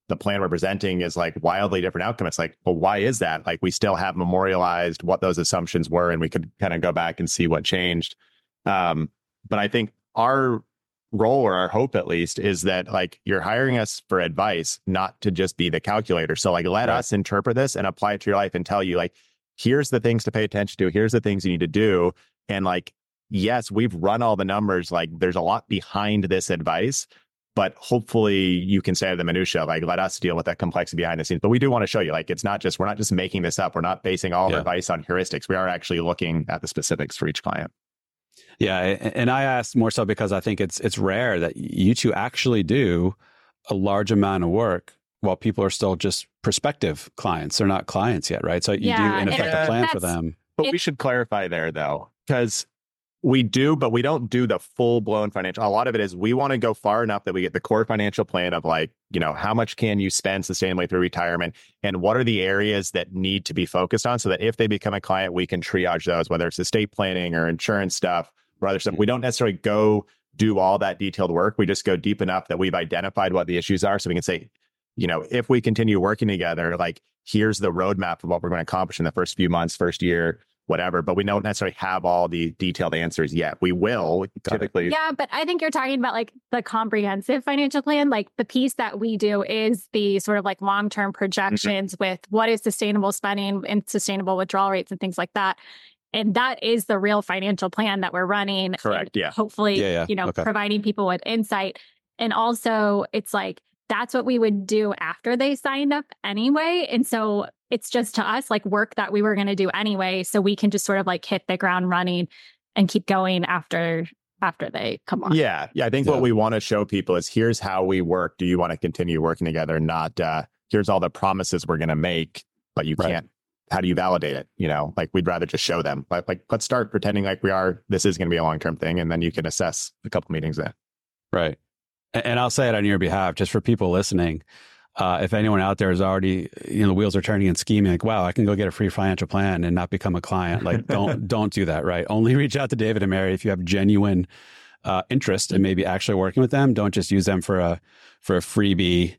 the plan we're presenting is like wildly different outcome. It's like, well, why is that? Like, we still have memorialized what those assumptions were, and we could kind of go back and see what changed. But I think our role, or our hope at least, is that like you're hiring us for advice, not to just be the calculator. So like, let us interpret this and apply it to your life and tell you like, here's the things to pay attention to. Here's the things you need to do. And like, yes, we've run all the numbers. Like, there's a lot behind this advice, but hopefully you can say the minutia, like, let us deal with that complexity behind the scenes. But we do want to show you, like, it's not just, we're not just making this up. We're not basing all of our advice on heuristics. We are actually looking at the specifics for each client. Yeah. And I asked more so because I think it's rare that you two actually do a large amount of work while people are still just prospective clients. They're not clients yet, right? So you do, in effect, a plan for them. But we should clarify there, though, because we do, but we don't do the full blown financial. A lot of it is we want to go far enough that we get the core financial plan of like, you know, how much can you spend sustainably through retirement, and what are the areas that need to be focused on, so that if they become a client, we can triage those, whether it's estate planning or insurance stuff or other stuff. We don't necessarily go do all that detailed work. We just go deep enough that we've identified what the issues are, so we can say, you know, if we continue working together, like, here's the roadmap of what we're going to accomplish in the first few months, first year, whatever. But we don't necessarily have all the detailed answers yet. We will typically. Yeah, but I think you're talking about like the comprehensive financial plan. Like, the piece that we do is the sort of like long-term projections with what is sustainable spending and sustainable withdrawal rates and things like that. And that is the real financial plan that we're running. Correct. Yeah. Hopefully, you know, providing people with insight. And also, it's like, that's what we would do after they signed up anyway. And so it's just, to us, like work that we were going to do anyway. So we can just sort of like hit the ground running and keep going after they come on. Yeah. I think what we want to show people is, here's how we work. Do you want to continue working together? Not here's all the promises we're going to make, but you can't. How do you validate it? You know, like, we'd rather just show them. Like let's start pretending like this is going to be a long-term thing. And then you can assess a couple meetings in. Right. And I'll say it on your behalf, just for people listening. If anyone out there is already, you know, the wheels are turning and scheming, like, wow, I can go get a free financial plan and not become a client. Like, don't do that, right? Only reach out to David and Mary if you have genuine interest in maybe actually working with them. Don't just use them for a freebie,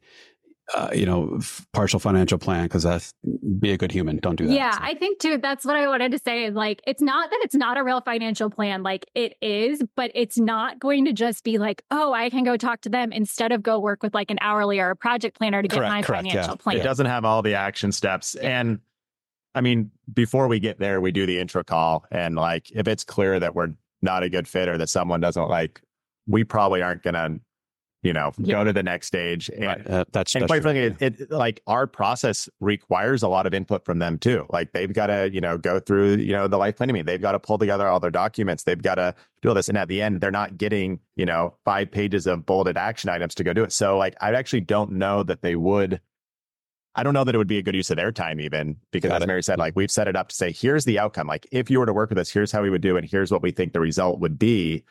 partial financial plan, because that's, be a good human. Don't do that. Yeah, so. I think too, that's what I wanted to say is like, it's not that it's not a real financial plan. Like, it is, but it's not going to just be like, oh, I can go talk to them instead of go work with like an hourly or a project planner to get my financial plan. It doesn't have all the action steps. And I mean, before we get there, we do the intro call. And like, if it's clear that we're not a good fit or that someone doesn't like, we probably aren't going to, go to the next stage. And, that's quite frankly, it like, our process requires a lot of input from them too. Like, they've got to, go through, the life planning meeting. They've got to pull together all their documents. They've got to do all this. And at the end, they're not getting, 5 pages of bolded action items to go do it. So like, I actually don't know that they would. I don't know that it would be a good use of their time even, because as Mary said, like, we've set it up to say, here's the outcome. Like, if you were to work with us, here's how we would do it. And here's what we think the result would be.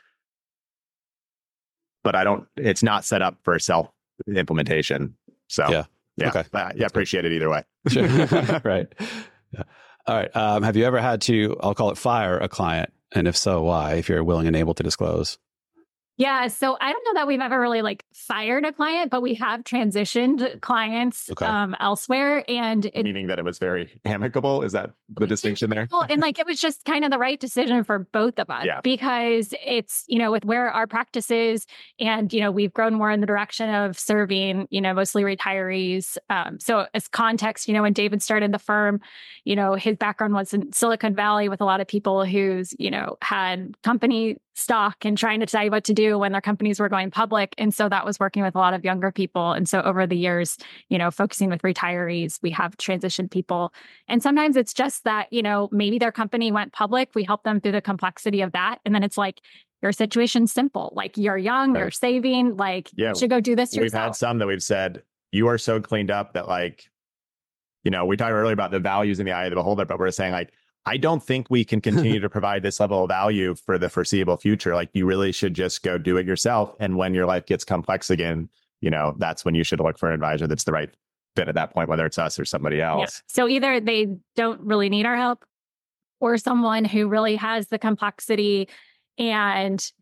But it's not set up for self-implementation. So, appreciate it either way. Sure. Right. Yeah. All right. Have you ever had to, I'll call it, fire a client? And if so, why, if you're willing and able to disclose? Yeah. So I don't know that we've ever really like fired a client, but we have transitioned clients elsewhere. And meaning that it was very amicable. Is that the distinction there? Well, and like, it was just kind of the right decision for both of us because it's, with where our practice is and, we've grown more in the direction of serving, mostly retirees. So as context, when David started the firm, his background was in Silicon Valley with a lot of people who's, had company stock and trying to decide what to do when their companies were going public. And so that was working with a lot of younger people. And so over the years, focusing with retirees, we have transitioned people. And sometimes it's just that, maybe their company went public. We help them through the complexity of that. And then it's like, your situation's simple. Like, you're young, you're saving, like, you should go do this yourself. We've had some that we've said, you are so cleaned up that like, we talked earlier about the values in the eye of the beholder, but we're saying like, I don't think we can continue to provide this level of value for the foreseeable future. Like, you really should just go do it yourself. And when your life gets complex again, that's when you should look for an advisor that's the right fit at that point, whether it's us or somebody else. Yeah. So either they don't really need our help, or someone who really has the complexity and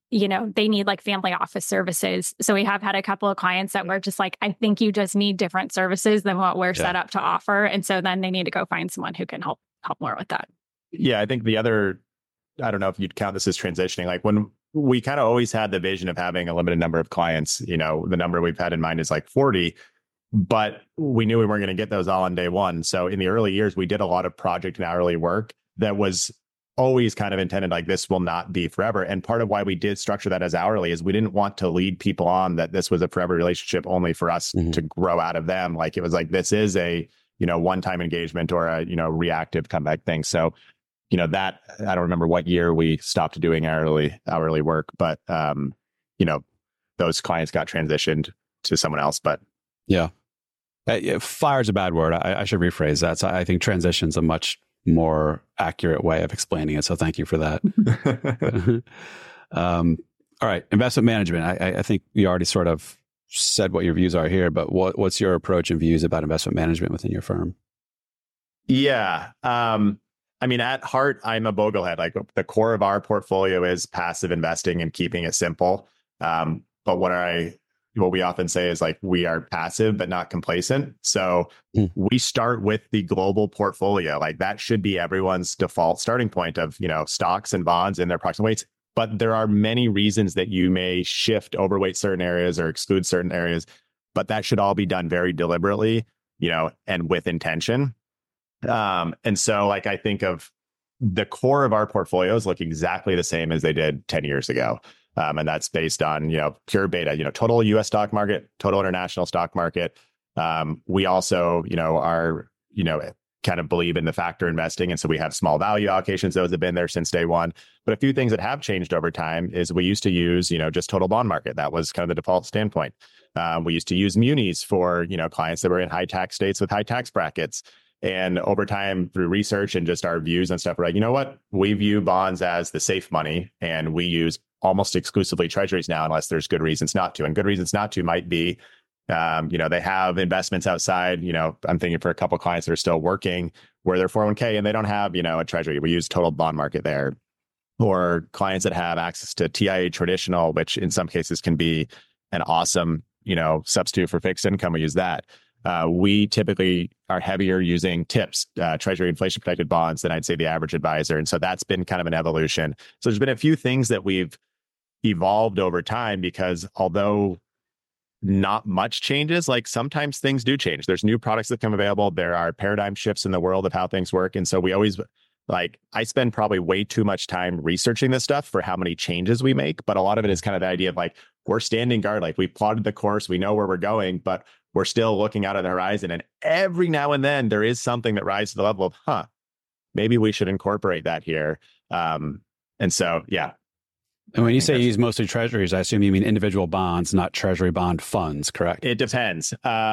they need like family office services. So we have had a couple of clients that were just like, I think you just need different services than what we're set up to offer. And so then they need to go find someone who can help more with that. Yeah, I think the other, I don't know if you'd count this as transitioning, like when we kind of always had the vision of having a limited number of clients, the number we've had in mind is like 40, but we knew we weren't going to get those all on day one. So in the early years, we did a lot of project and hourly work that was always kind of intended like this will not be forever. And part of why we did structure that as hourly is we didn't want to lead people on that this was a forever relationship only for us to grow out of them. Like it was like, this is a, one-time engagement or a, reactive comeback thing. So, that I don't remember what year we stopped doing hourly work, but, those clients got transitioned to someone else. But yeah, fire is a bad word. I should rephrase that. So I think transition's a much more accurate way of explaining it. So thank you for that. All right. Investment management. I think you already sort of said what your views are here, but what's your approach and views about investment management within your firm? Yeah. At heart, I'm a boglehead. Like the core of our portfolio is passive investing and keeping it simple. But what we often say is like, we are passive, but not complacent. So we start with the global portfolio. Like that should be everyone's default starting point of, stocks and bonds and their proximate weights. But there are many reasons that you may shift overweight certain areas or exclude certain areas, but that should all be done very deliberately, and with intention. And so like, I think of the core of our portfolios look exactly the same as they did 10 years ago. And that's based on, pure beta, total US stock market, total international stock market. We also, are, kind of believe in the factor investing. And so we have small value allocations. Those have been there since day one. But a few things that have changed over time is we used to use, just total bond market. That was kind of the default standpoint. We used to use munis for, clients that were in high tax states with high tax brackets. And over time, through research and just our views and stuff, we're like, you know what? We view bonds as the safe money, and we use almost exclusively treasuries now, unless there's good reasons not to. And good reasons not to might be, they have investments outside. I'm thinking for a couple of clients that are still working where they're 401k and they don't have, a treasury. We use total bond market there. Or clients that have access to TIA traditional, which in some cases can be an awesome, substitute for fixed income. We use that. We typically are heavier using TIPS, Treasury inflation protected bonds, than I'd say the average advisor. And so that's been kind of an evolution. So there's been a few things that we've evolved over time, because although not much changes, like sometimes things do change. There's new products that come available. There are paradigm shifts in the world of how things work. And so we always, I spend probably way too much time researching this stuff for how many changes we make. But a lot of it is kind of the idea of we're standing guard, we plotted the course, we know where we're going, but we're still looking out at the horizon. And every now and then there is something that rises to the level of, maybe we should incorporate that here. And so, yeah. And when you say you use mostly treasuries, I assume you mean individual bonds, not treasury bond funds, correct? It depends.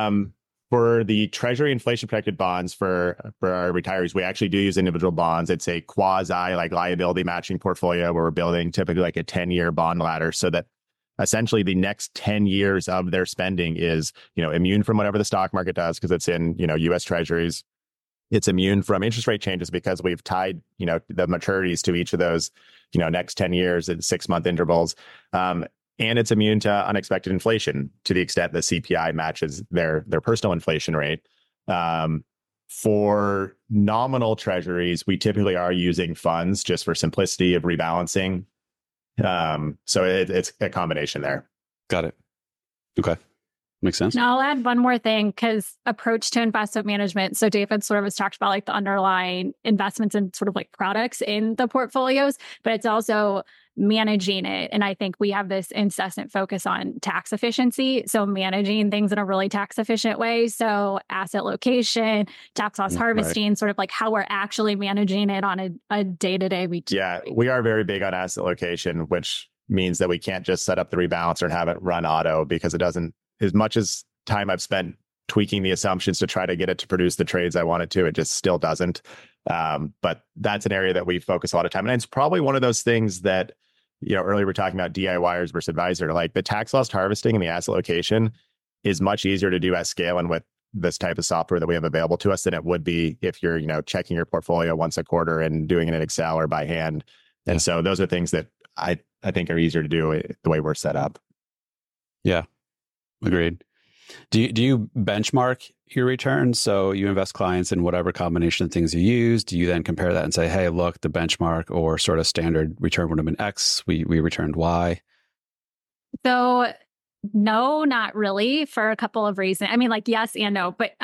For the treasury inflation protected bonds for our retirees, we actually do use individual bonds. It's a quasi liability matching portfolio where we're building typically a 10-year bond ladder, so that essentially the next 10 years of their spending is, immune from whatever the stock market does, because it's in, US treasuries. It's immune from interest rate changes because we've tied, the maturities to each of those, next 10 years at 6-month intervals. And it's immune to unexpected inflation to the extent the CPI matches their personal inflation rate. For nominal treasuries, we typically are using funds just for simplicity of rebalancing. So it's a combination there. Got it. Okay. Makes sense. Now I'll add one more thing, because approach to investment management. So David sort of has talked about the underlying investments and sort of products in the portfolios, but it's also managing it. And I think we have this incessant focus on tax efficiency. So managing things in a really tax efficient way. So asset location, tax loss harvesting, sort of how we're actually managing it on a day-to-day. Yeah, we are very big on asset location, which means that we can't just set up the rebalancer and have it run auto, because it doesn't, as much as time I've spent tweaking the assumptions to try to get it to produce the trades I want it to, it just still doesn't. But that's an area that we focus a lot of time. And it's probably one of those things that, earlier we're talking about DIYers versus advisor, the tax loss harvesting and the asset location is much easier to do at scale and with this type of software that we have available to us than it would be if you're, checking your portfolio once a quarter and doing it in Excel or by hand. And so those are things that I I think are easier to do the way we're set up. Yeah, agreed. Do you benchmark your returns? So you invest clients in whatever combination of things you use. Do you then compare that and say, hey, look, the benchmark or sort of standard return would have been X. We returned Y. So no, not really, for a couple of reasons. I mean, like, yes and no, but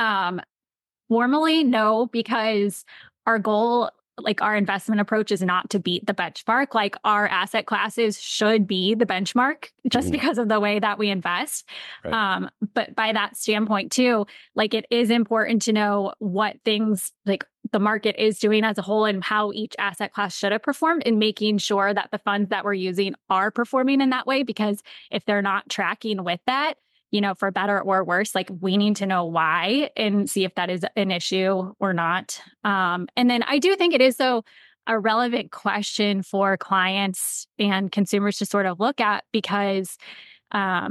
formally, no, because our goal, like our investment approach, is not to beat the benchmark. Like, our asset classes should be the benchmark just because of the way that we invest. Right. But by that standpoint too, like, it is important to know what things like the market is doing as a whole and how each asset class should have performed, and making sure that the funds that we're using are performing in that way. Because if they're not tracking with that, for better or worse, like, we need to know why and see if that is an issue or not. And then I do think it is a relevant question for clients and consumers to sort of look at, because, at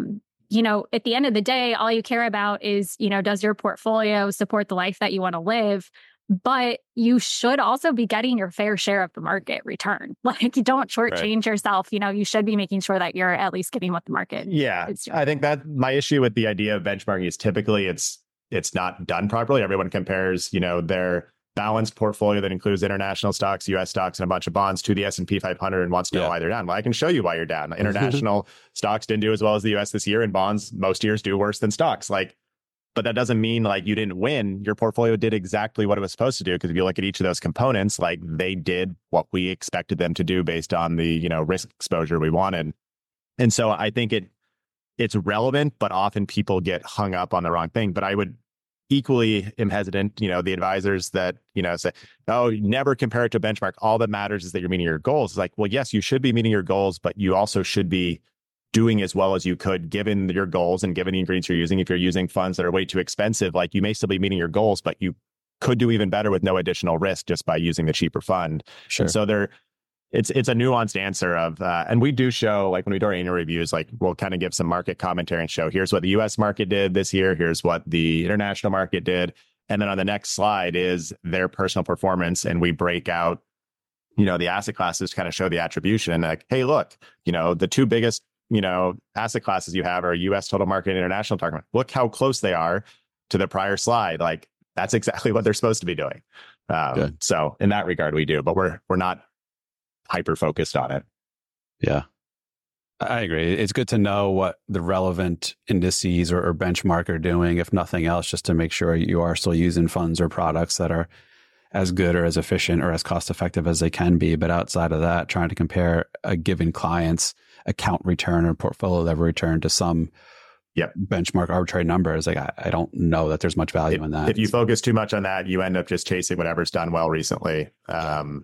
the end of the day, all you care about is, does your portfolio support the life that you want to live? But you should also be getting your fair share of the market return. Like, you don't shortchange yourself. You should be making sure that you're at least getting what the market is doing. I think that my issue with the idea of benchmarking is typically it's not done properly. Everyone compares, their balanced portfolio that includes international stocks, US stocks, and a bunch of bonds to the S&P 500 and wants to know why they're down. Well, I can show you why you're down. International stocks didn't do as well as the US this year, and bonds most years do worse than stocks. But that doesn't mean like you didn't win. Your portfolio did exactly what it was supposed to do. Because if you look at each of those components, like, they did what we expected them to do based on the, risk exposure we wanted. And so I think it's relevant, but often people get hung up on the wrong thing. But I would equally am hesitant, the advisors that, say, oh, never compare it to a benchmark. All that matters is that you're meeting your goals. It's like, well, yes, you should be meeting your goals, but you also should be doing as well as you could given your goals and given the ingredients you're using. If you're using funds that are way too expensive, like, you may still be meeting your goals, but you could do even better with no additional risk just by using the cheaper fund. Sure. And so it's a nuanced answer of, and we do show, like, when we do our annual reviews, like, we'll kind of give some market commentary and show, here's what the US market did this year. Here's what the international market did. And then on the next slide is their personal performance. And we break out, the asset classes, kind of show the attribution. Like, hey, look, the two biggest asset classes you have are US total market and international target. Look how close they are to the prior slide. Like, that's exactly what they're supposed to be doing. So in that regard, we do, but we're not hyper focused on it. Yeah, I agree. It's good to know what the relevant indices or benchmark are doing, if nothing else, just to make sure you are still using funds or products that are as good or as efficient or as cost effective as they can be. But outside of that, trying to compare a given client's account return or portfolio level return to some benchmark arbitrary number is like, I don't know that there's much value in that. If you focus too much on that, you end up just chasing whatever's done well recently. And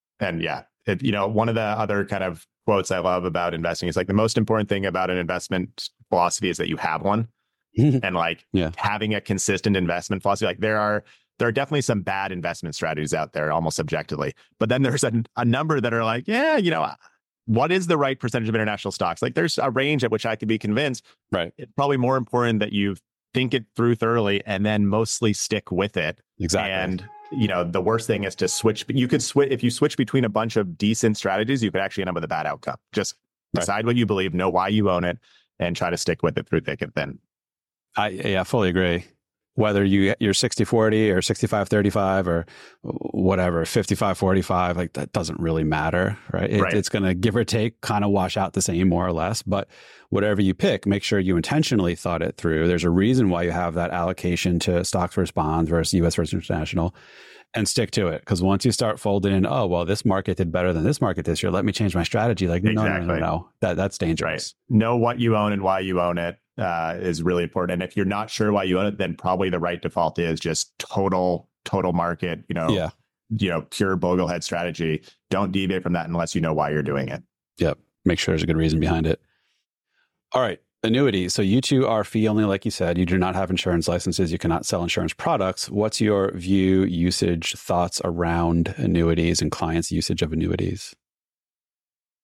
one of the other kind of quotes I love about investing is like, the most important thing about an investment philosophy is that you have one. And having a consistent investment philosophy, like, there are definitely some bad investment strategies out there, almost objectively. But then there's a number that are like, what is the right percentage of international stocks? Like, there's a range at which I could be convinced. Right. It's probably more important that you think it through thoroughly and then mostly stick with it. Exactly. And, the worst thing is to switch. You could switch, if you switch between a bunch of decent strategies, you could actually end up with a bad outcome. Just decide what you believe, know why you own it, and try to stick with it through thick and thin. I fully agree. Whether you're 60-40 or 65-35 or whatever, 55-45, like, that doesn't really matter, right? It's going to give or take kind of wash out the same, more or less. But whatever you pick, make sure you intentionally thought it through. There's a reason why you have that allocation to stocks versus bonds versus US versus international, and stick to it. Because once you start folding in, oh, well, this market did better than this market this year, let me change my strategy. Like, no. That's dangerous. Right. Know what you own and why you own it. Is really important. And if you're not sure why you own it, then probably the right default is just total market, pure boglehead strategy. Don't deviate from that unless you know why you're doing it. Yep. Make sure there's a good reason behind it. All right. Annuities. So you two are fee only, like you said. You do not have insurance licenses. You cannot sell insurance products. What's your view, usage, thoughts around annuities and clients' usage of annuities?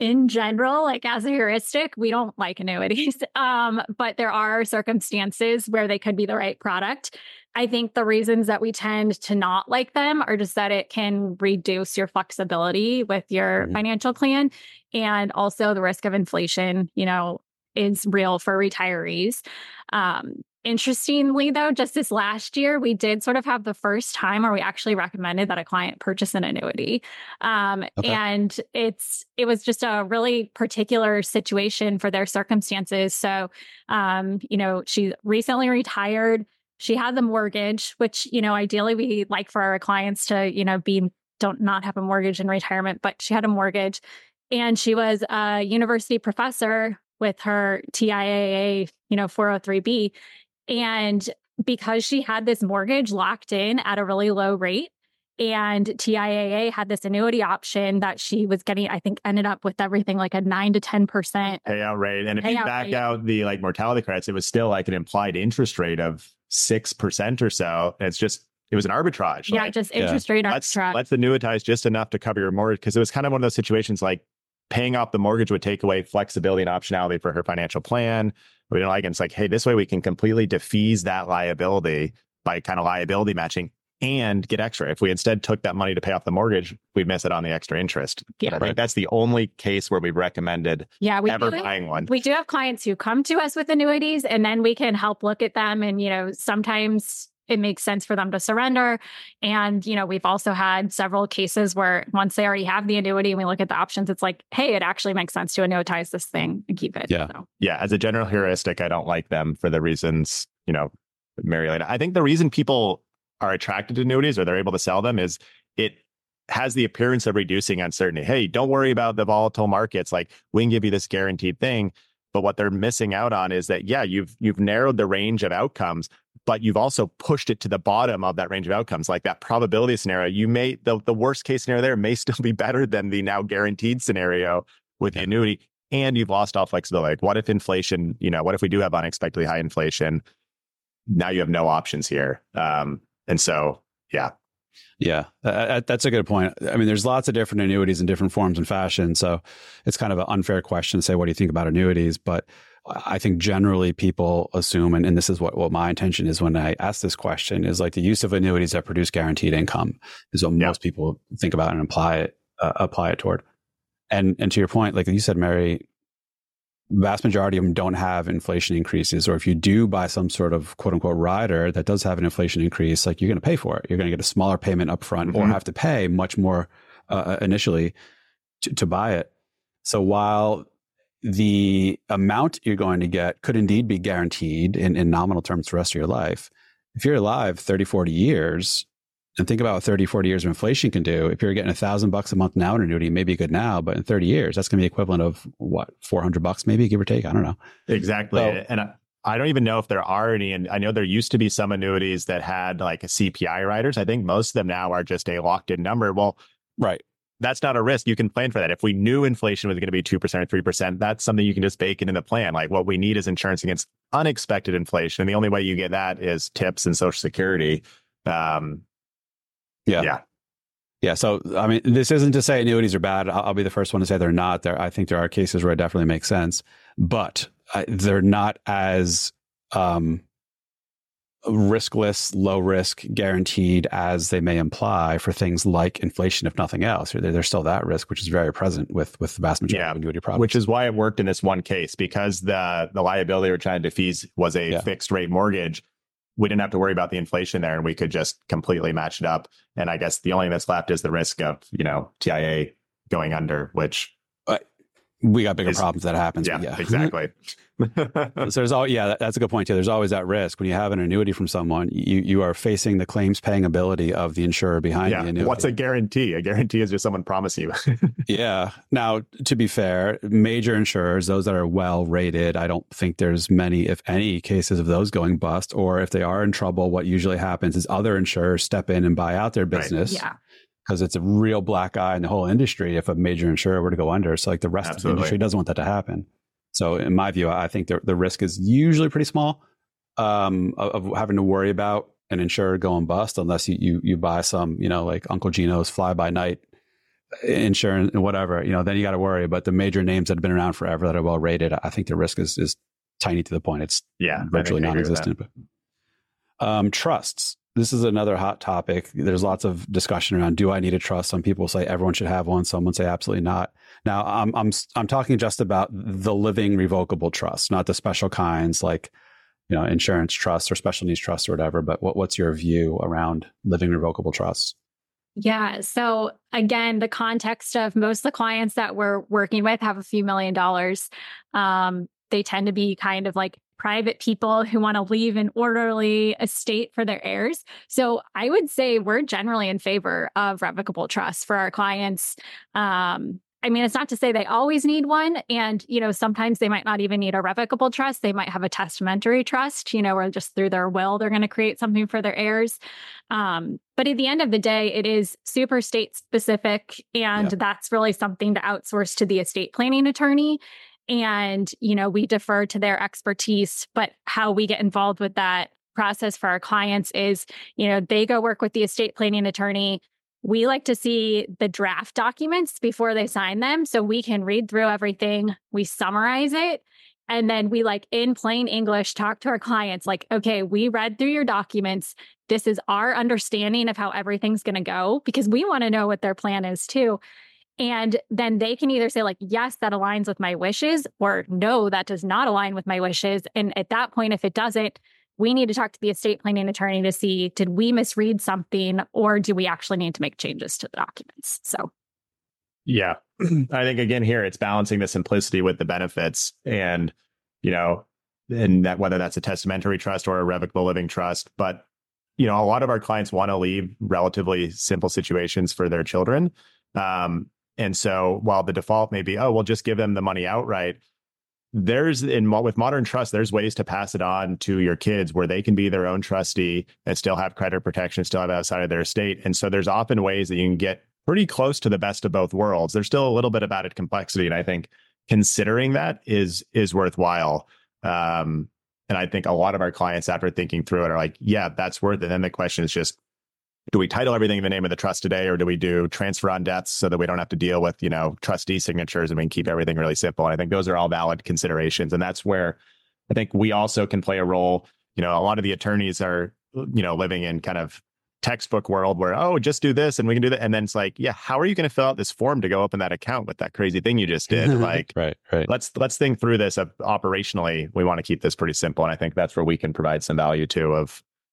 in general, like as a heuristic, we don't like annuities. But there are circumstances where they could be the right product. I think the reasons that we tend to not like them are just that it can reduce your flexibility with your financial plan. And also the risk of inflation, is real for retirees. Interestingly, though, just this last year, we did sort of have the first time where we actually recommended that a client purchase an annuity. And it was just a really particular situation for their circumstances. So, she recently retired. She had the mortgage, which, ideally we like for our clients to, not have a mortgage in retirement, but she had a mortgage. And she was a university professor with her TIAA, 403B. And because she had this mortgage locked in at a really low rate, and TIAA had this annuity option that she was getting, I think ended up with everything like a 9 to 10% payout rate. And if you back out the mortality credits, it was still like an implied interest rate of 6% or so. And it was an arbitrage. Yeah, just interest rate arbitrage. Let's annuitize just enough to cover your mortgage, because it was kind of one of those situations like paying off the mortgage would take away flexibility and optionality for her financial plan. We don't like it. It's like, hey, this way we can completely defease that liability by kind of liability matching and get extra. If we instead took that money to pay off the mortgage, we'd miss it on the extra interest. Yeah, I think that's the only case where we've recommended buying one. We do have clients who come to us with annuities, and then we can help look at them. And, sometimes it makes sense for them to surrender. And, we've also had several cases where once they already have the annuity and we look at the options, it's like, hey, it actually makes sense to annuitize this thing and keep it. Yeah. So. Yeah. As a general heuristic, I don't like them for the reasons, Mary laid out. I think the reason people are attracted to annuities or they're able to sell them is it has the appearance of reducing uncertainty. Hey, don't worry about the volatile markets. Like, we can give you this guaranteed thing. But what they're missing out on is that, you've narrowed the range of outcomes, but you've also pushed it to the bottom of that range of outcomes. Like that probability scenario, the worst case scenario there may still be better than the now guaranteed scenario with the annuity. And you've lost all flexibility. Like, what if inflation, what if we do have unexpectedly high inflation? Now you have no options here. And so, yeah. Yeah, that's a good point. I mean, there's lots of different annuities in different forms and fashion. So it's kind of an unfair question to say, what do you think about annuities? But I think generally people assume, and this is what my intention is when I ask this question, is like the use of annuities that produce guaranteed income is what most people think about and apply it toward. And to your point, like you said, Mary, vast majority of them don't have inflation increases, or if you do buy some sort of quote unquote rider that does have an inflation increase, like you're going to pay for it. You're going to get a smaller payment upfront or have to pay much more initially to buy it. So while the amount you're going to get could indeed be guaranteed in nominal terms for the rest of your life, if you're alive 30, 40 years, and think about what 30, 40 years of inflation can do. If you're getting $1,000 a month now in annuity, it may be good now, but in 30 years, that's going to be equivalent of what, $400 maybe, give or take? I don't know. Exactly. So, and I don't even know if there are any. And I know there used to be some annuities that had like a CPI riders. I think most of them now are just a locked in number. Well, right. That's not a risk. You can plan for that. If we knew inflation was going to be 2% or 3%, that's something you can just bake into the plan. Like, what we need is insurance against unexpected inflation. And the only way you get that is tips and Social Security. Yeah. So, I mean, this isn't to say annuities are bad. I'll be the first one to say they're not. I think there are cases where it definitely makes sense, but they're not as riskless, low risk, guaranteed as they may imply for things like inflation, if nothing else. There's still that risk, which is very present with the vast majority of annuity products. Which is why it worked in this one case, because the liability we're trying to defease was a fixed rate mortgage. We didn't have to worry about the inflation there, and we could just completely match it up. And I guess the only thing that's left is the risk of, TIA going under, which we got bigger problems that happens. Yeah, exactly. So that's a good point too. There's always that risk when you have an annuity from someone. You are facing the claims paying ability of the insurer behind the annuity. What's a guarantee? A guarantee is just someone promising you. Yeah. Now, to be fair, major insurers, those that are well rated, I don't think there's many, if any, cases of those going bust. Or if they are in trouble, what usually happens is other insurers step in and buy out their business. Right. Yeah. Because it's a real black eye in the whole industry if a major insurer were to go under. So like the rest of the industry doesn't want that to happen. So in my view, I think the risk is usually pretty small of having to worry about an insurer going bust unless you buy some, like Uncle Gino's fly by night insurance and whatever, then you got to worry. But the major names that have been around forever that are well rated, I think the risk is tiny to the point. It's virtually non-existent. But trusts. This is another hot topic. There's lots of discussion around, do I need a trust? Some people say everyone should have one. Someone say absolutely not. Now, I'm talking just about the living revocable trust, not the special kinds like, insurance trusts or special needs trusts or whatever. But what's your view around living revocable trusts? Yeah. So again, the context of most of the clients that we're working with have a few $1 million. They tend to be kind of like private people who want to leave an orderly estate for their heirs. So I would say we're generally in favor of revocable trusts for our clients. It's not to say they always need one. And, sometimes they might not even need a revocable trust. They might have a testamentary trust, where just through their will, they're going to create something for their heirs. But at the end of the day, it is super state specific. And that's really something to outsource to the estate planning attorney. And, we defer to their expertise, but how we get involved with that process for our clients is, they go work with the estate planning attorney. We like to see the draft documents before they sign them so we can read through everything, we summarize it, and then we in plain English talk to our clients like, okay, we read through your documents. This is our understanding of how everything's going to go, because we want to know what their plan is too. And then they can either say yes, that aligns with my wishes, or no, that does not align with my wishes. And at that point, if it doesn't, we need to talk to the estate planning attorney to see, did we misread something, or do we actually need to make changes to the documents? So, yeah, I think again here, it's balancing the simplicity with the benefits, and, and that whether that's a testamentary trust or a revocable living trust. But, a lot of our clients want to leave relatively simple situations for their children. And so while the default may be, we'll just give them the money outright, with modern trust, there's ways to pass it on to your kids where they can be their own trustee and still have credit protection, still have outside of their estate. And so there's often ways that you can get pretty close to the best of both worlds. There's still a little bit of added complexity. And I think considering that is worthwhile. And I think a lot of our clients, after thinking through it, are like, yeah, that's worth it. And then the question is just, do we title everything in the name of the trust today, or do we do transfer on deaths so that we don't have to deal with, trustee signatures and we can keep everything really simple? And I think those are all valid considerations. And that's where I think we also can play a role. A lot of the attorneys are, living in kind of textbook world where, just do this and we can do that. And then it's like, yeah, how are you going to fill out this form to go open that account with that crazy thing you just did? Like, right. Let's think through this operationally. We want to keep this pretty simple. And I think that's where we can provide some value too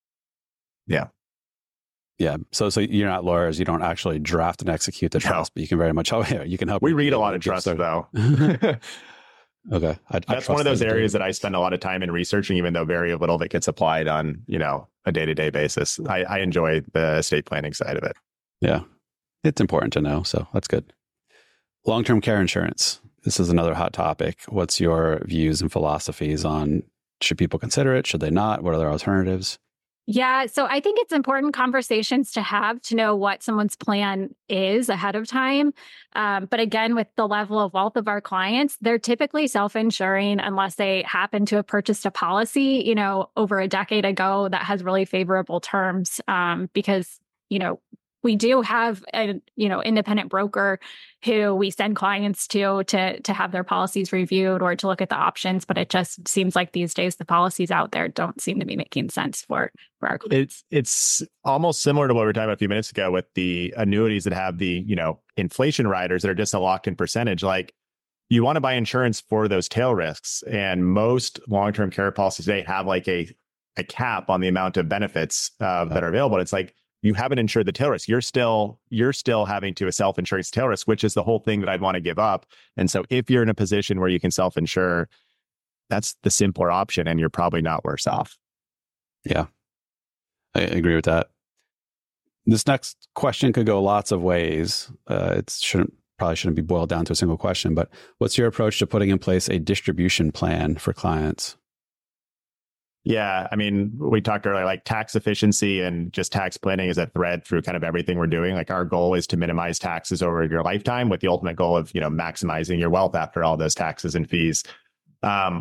Yeah. So you're not lawyers. You don't actually draft and execute the trust, but you can very much help. You can help. We read a lot of trust though. Okay. That's one of those areas that I spend a lot of time in researching, even though very little of it gets applied on, a day-to-day basis. I enjoy the estate planning side of it. Yeah. It's important to know. So that's good. Long-term care insurance. This is another hot topic. What's your views and philosophies on, should people consider it? Should they not? What are their alternatives? Yeah, so I think it's important conversations to have to know what someone's plan is ahead of time. But again, with the level of wealth of our clients, they're typically self-insuring unless they happen to have purchased a policy, over a decade ago that has really favorable terms, because, we do have an, independent broker who we send clients to have their policies reviewed or to look at the options. But it just seems like these days the policies out there don't seem to be making sense for our clients. It's almost similar to what we were talking about a few minutes ago with the annuities that have the, inflation riders that are just a locked in percentage. Like, you want to buy insurance for those tail risks. And most long-term care policies today have like a cap on the amount of benefits that are available. It's like, you haven't insured the tail risk. You're still having to self-insure tail risk, which is the whole thing that I'd want to give up. And so if you're in a position where you can self-insure, that's the simpler option and you're probably not worse off. Yeah, I agree with that. This next question could go lots of ways. It probably shouldn't be boiled down to a single question, but what's your approach to putting in place a distribution plan for clients? Yeah, I mean, we talked earlier, like tax efficiency and just tax planning is a thread through kind of everything we're doing. Like, our goal is to minimize taxes over your lifetime with the ultimate goal of, maximizing your wealth after all those taxes and fees. I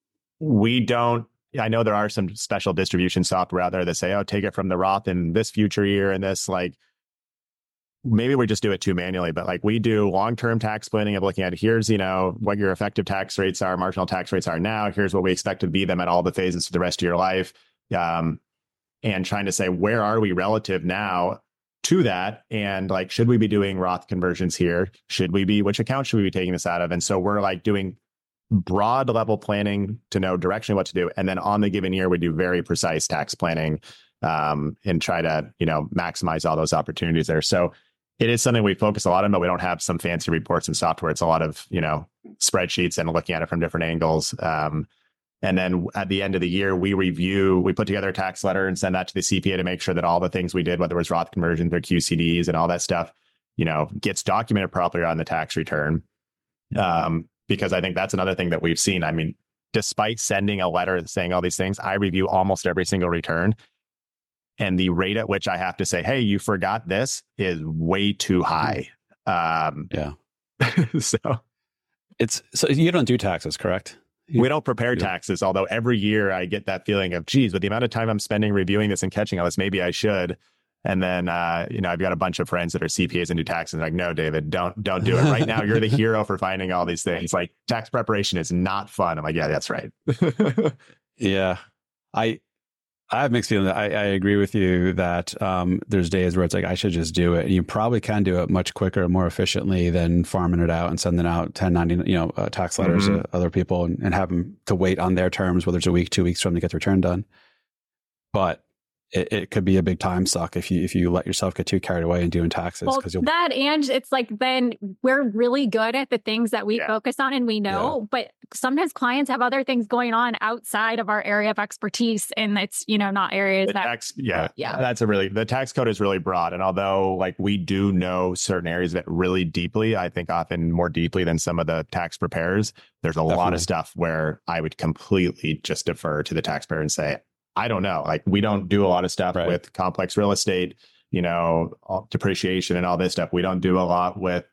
know there are some special distribution software out there that say, take it from the Roth in this future year and this, like, maybe we just do it too manually, but like we do long-term tax planning of looking at here's, what your effective tax rates are, marginal tax rates are now. Here's what we expect to be them at all the phases for the rest of your life. And trying to say, where are we relative now to that? And like, should we be doing Roth conversions here? Which account should we be taking this out of? And so we're like doing broad level planning to know directionally what to do. And then on the given year, we do very precise tax planning and try to, maximize all those opportunities there. So it is something we focus a lot on, but we don't have some fancy reports and software. It's a lot of, spreadsheets and looking at it from different angles. And then at the end of the year, we put together a tax letter and send that to the CPA to make sure that all the things we did, whether it was Roth conversions or QCDs and all that stuff, gets documented properly on the tax return. Because I think that's another thing that we've seen. I mean, despite sending a letter saying all these things, I review almost every single return. And the rate at which I have to say, hey, you forgot this is way too high. So you don't do taxes, correct? We don't prepare taxes, although every year I get that feeling of, geez, with the amount of time I'm spending reviewing this and catching all this, maybe I should. And then, I've got a bunch of friends that are CPAs and do taxes. Like, no, David, don't do it right now. You're the hero for finding all these things. Like, tax preparation is not fun. I'm like, yeah, that's right. Yeah. I have mixed feelings. I agree with you that there's days where it's like, I should just do it. And you probably can do it much quicker, more efficiently than farming it out and sending out 1090, tax letters to other people and have them to wait on their terms, whether it's a week, 2 weeks for them to get the return done. But it could be a big time suck if you let yourself get too carried away in doing taxes. Well, and it's like, then we're really good at the things that we focus on and we know, but sometimes clients have other things going on outside of our area of expertise, and it's, not areas the tax code is really broad. And although like we do know certain areas of it really deeply, I think often more deeply than some of the tax preparers, there's a lot of stuff where I would completely just defer to the taxpayer and say, I don't know. Like, we don't do a lot of stuff with complex real estate, depreciation and all this stuff. We don't do a lot with,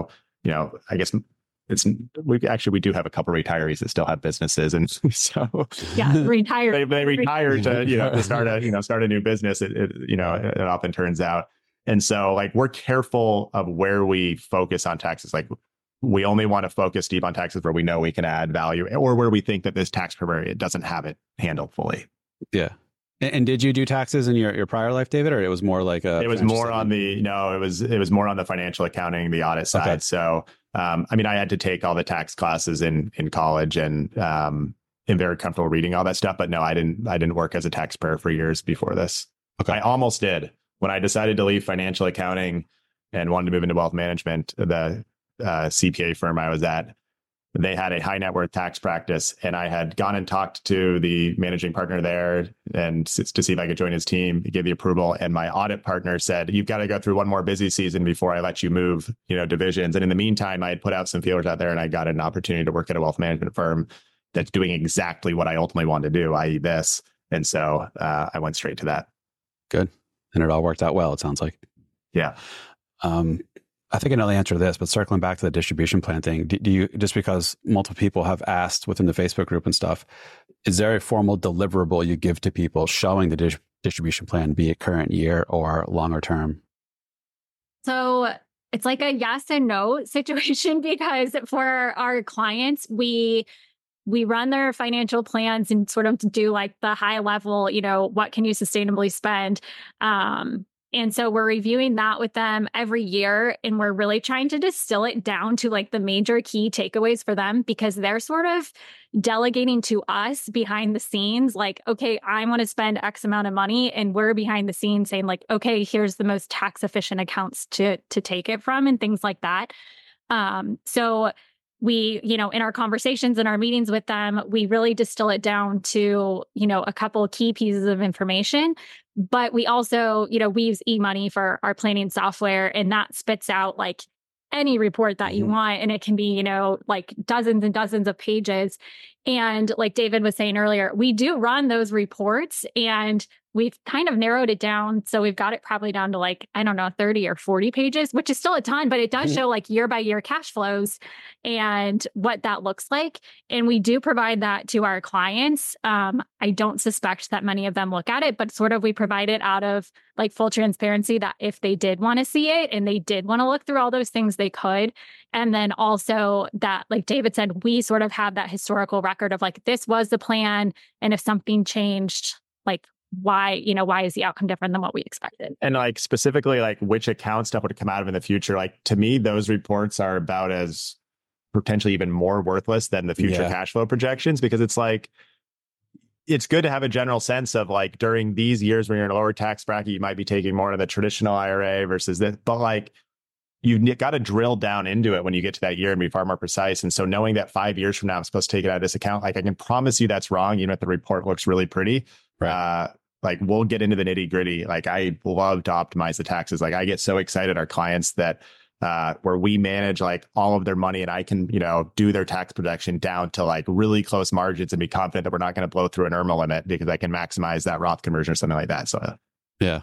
I guess we do have a couple of retirees that still have businesses. And so retired. They retire to, to start a new business. It often turns out. And so like, we're careful of where we focus on taxes. Like, we only want to focus deep on taxes where we know we can add value or where we think that this tax preparer, it doesn't have it handled fully. Yeah. And did you do taxes in your prior life, David, or it was more like it was more on the financial accounting, the audit side. Okay. So, I had to take all the tax classes in college and am very comfortable reading all that stuff. But no, I didn't work as a tax preparer for years before this. Okay. I almost did. When I decided to leave financial accounting and wanted to move into wealth management, the CPA firm I was at, they had a high net worth tax practice, and I had gone and talked to the managing partner there and to see if I could join his team. He gave the approval, and my audit partner said, "You've got to go through one more busy season before I let you move, divisions." And in the meantime, I had put out some feelers out there, and I got an opportunity to work at a wealth management firm that's doing exactly what I ultimately wanted to do, i.e., this. And so I went straight to that. Good, and it all worked out well. It sounds like. Yeah. I think I know the answer to this, but circling back to the distribution plan thing, do you, just because multiple people have asked within the Facebook group and stuff, is there a formal deliverable you give to people showing the distribution plan, be it current year or longer term? So it's like a yes and no situation, because for our clients, we run their financial plans and sort of do like the high level, what can you sustainably spend? And so we're reviewing that with them every year, and we're really trying to distill it down to like the major key takeaways for them, because they're sort of delegating to us behind the scenes, like, okay, I want to spend X amount of money, and we're behind the scenes saying like, okay, here's the most tax efficient accounts to take it from and things like that. So we, in our conversations and our meetings with them, we really distill it down to, a couple of key pieces of information. But we also, we use eMoney for our planning software, and that spits out like any report that you want. And it can be, like dozens and dozens of pages. And like David was saying earlier, we do run those reports, and we've kind of narrowed it down. So we've got it probably down to like, I don't know, 30 or 40 pages, which is still a ton, but it does show like year by year cash flows and what that looks like. And we do provide that to our clients. I don't suspect that many of them look at it, but sort of we provide it out of like full transparency that if they did want to see it and they did want to look through all those things, they could. And then also that, like David said, we sort of have that historical record of like, this was the plan. And if something changed, like, why is the outcome different than what we expected? And like specifically like which account stuff would come out of in the future. Like to me, those reports are about as potentially even more worthless than the future cash flow projections, because it's like, it's good to have a general sense of like during these years when you're in a lower tax bracket, you might be taking more of the traditional IRA versus this, but like you've got to drill down into it when you get to that year and be far more precise. And so knowing that 5 years from now, I'm supposed to take it out of this account, like I can promise you that's wrong, even if the report looks really pretty. Right. Like we'll get into the nitty gritty. Like I love to optimize the taxes. Like I get so excited our clients that where we manage like all of their money and I can, do their tax projection down to like really close margins and be confident that we're not going to blow through an IRMA limit because I can maximize that Roth conversion or something like that. So yeah.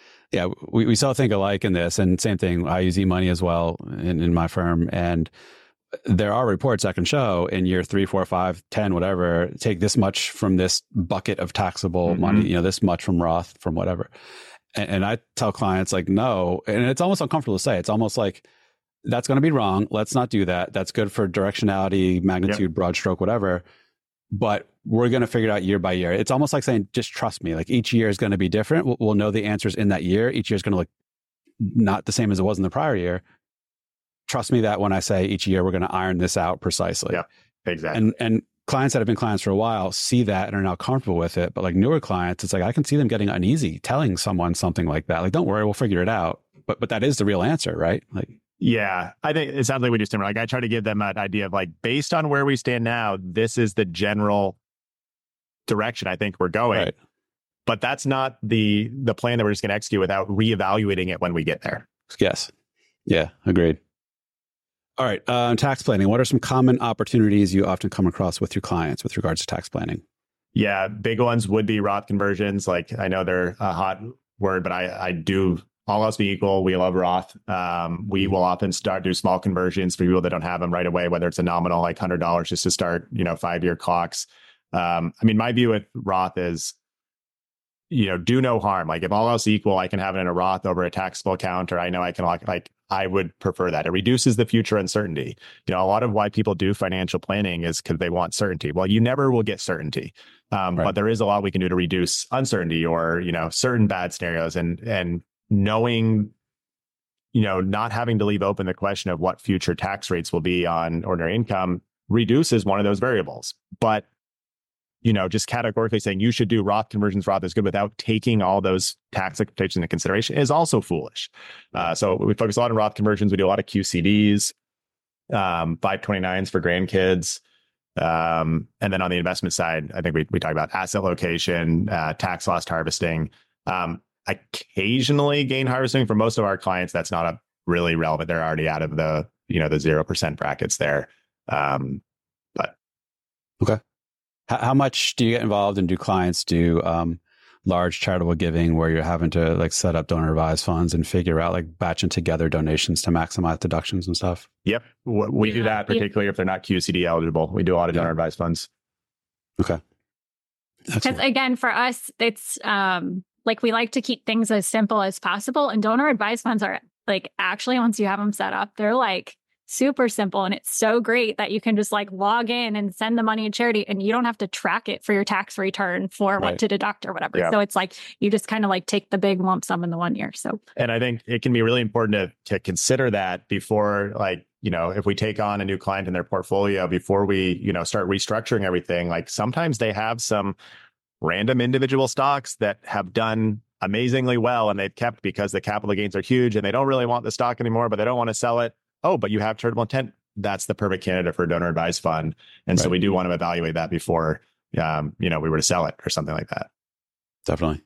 We still think alike in this, and same thing. I use eMoney as well in my firm, and there are reports that can show in year 3, 4, 5, 10, whatever, take this much from this bucket of taxable money, this much from Roth, from whatever. And I tell clients like, no, and it's almost uncomfortable to say. It's almost like, that's going to be wrong. Let's not do that. That's good for directionality, magnitude, broad stroke, whatever. But we're going to figure it out year by year. It's almost like saying, just trust me. Like each year is going to be different. We'll know the answers in that year. Each year is going to look not the same as it was in the prior year. Trust me that when I say each year, we're going to iron this out precisely. Yeah, exactly. And clients that have been clients for a while see that and are now comfortable with it. But like newer clients, it's like, I can see them getting uneasy telling someone something like that. Like, don't worry, we'll figure it out. But that is the real answer, right? Like, yeah, I think it sounds like we do similar. Like I try to give them an idea of like, based on where we stand now, this is the general direction I think we're going. Right. But that's not the plan that we're just going to execute without reevaluating it when we get there. Yes. Yeah, agreed. All right. Tax planning. What are some common opportunities you often come across with your clients with regards to tax planning? Yeah, big ones would be Roth conversions. Like I know they're a hot word, but I do, all else be equal, we love Roth. We will often do small conversions for people that don't have them right away, whether it's a nominal like $100 just to start, 5-year clocks. My view with Roth is, do no harm. Like if all else equal, I can have it in a Roth over a taxable account, or I know I can I would prefer that. It reduces the future uncertainty. A lot of why people do financial planning is because they want certainty. Well, you never will get certainty, right. But there is a lot we can do to reduce uncertainty or, certain bad scenarios, and knowing, not having to leave open the question of what future tax rates will be on ordinary income reduces one of those variables. But just categorically saying you should do Roth conversions, Roth is good without taking all those tax expectations into consideration is also foolish. So we focus a lot on Roth conversions. We do a lot of QCDs, 529s for grandkids. And then on the investment side, I think we talk about asset location, tax loss harvesting, occasionally gain harvesting. For most of our clients, that's not really relevant. They're already out of the 0% brackets there. But okay. How much do you get involved and do clients do large charitable giving where you're having to like set up donor advised funds and figure out like batching together donations to maximize deductions and stuff? Yep. We do that, particularly if they're not QCD eligible. We do a lot of donor advised funds. Okay. Because again, for us, it's like we like to keep things as simple as possible. And donor advised funds are like, actually, once you have them set up, they're like super simple. And it's so great that you can just like log in and send the money to charity and you don't have to track it for your tax return for what to deduct or whatever. Yeah. So it's like, you just kind of like take the big lump sum in the 1 year. So, and I think it can be really important to consider that before, like, if we take on a new client in their portfolio, before we, start restructuring everything, like sometimes they have some random individual stocks that have done amazingly well and they've kept because the capital gains are huge and they don't really want the stock anymore, but they don't want to sell it. Oh, but you have charitable intent. That's the perfect candidate for a donor advised fund. And so we do want to evaluate that before, we were to sell it or something like that. Definitely.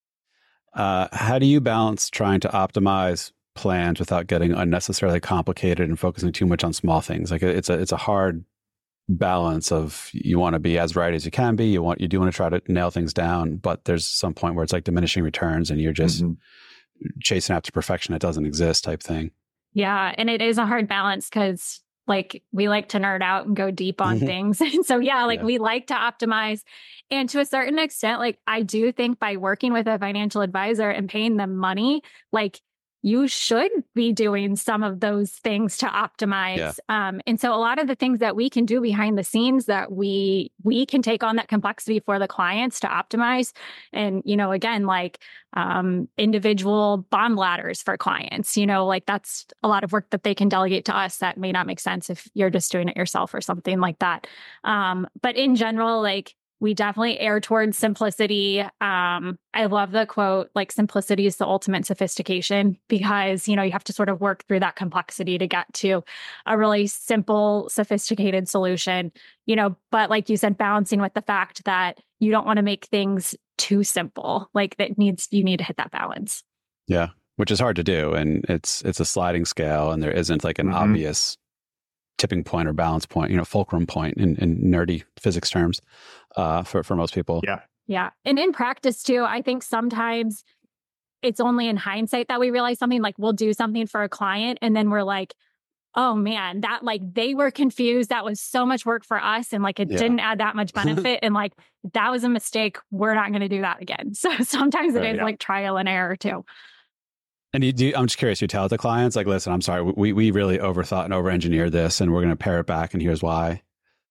How do you balance trying to optimize plans without getting unnecessarily complicated and focusing too much on small things? Like it's a hard balance of you want to be as right as you can be. You do want to try to nail things down, but there's some point where it's like diminishing returns and you're just chasing after perfection that doesn't exist type thing. Yeah. And it is a hard balance because like we like to nerd out and go deep on things. And so, we like to optimize. And to a certain extent, like I do think by working with a financial advisor and paying them money, like you should be doing some of those things to optimize. Yeah. And so a lot of the things that we can do behind the scenes that we can take on that complexity for the clients to optimize. And, again, like individual bond ladders for clients, like that's a lot of work that they can delegate to us that may not make sense if you're just doing it yourself or something like that. But in general, like, we definitely err towards simplicity. I love the quote, like simplicity is the ultimate sophistication, because, you have to sort of work through that complexity to get to a really simple, sophisticated solution, but like you said, balancing with the fact that you don't want to make things too simple. Like you need to hit that balance. Yeah. Which is hard to do. And it's a sliding scale and there isn't like an obvious tipping point or balance point, fulcrum point in nerdy physics terms for most people. Yeah. Yeah. And in practice too, I think sometimes it's only in hindsight that we realize something. Like we'll do something for a client and then we're like, oh man, that like they were confused. That was so much work for us. And like it didn't add that much benefit. And like that was a mistake. We're not going to do that again. So sometimes it is like trial and error too. And I'm just curious, you tell it to clients, like, listen, I'm sorry, we really overthought and over-engineered this, and we're going to pare it back, and here's why.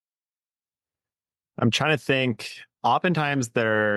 I'm trying to think. Oftentimes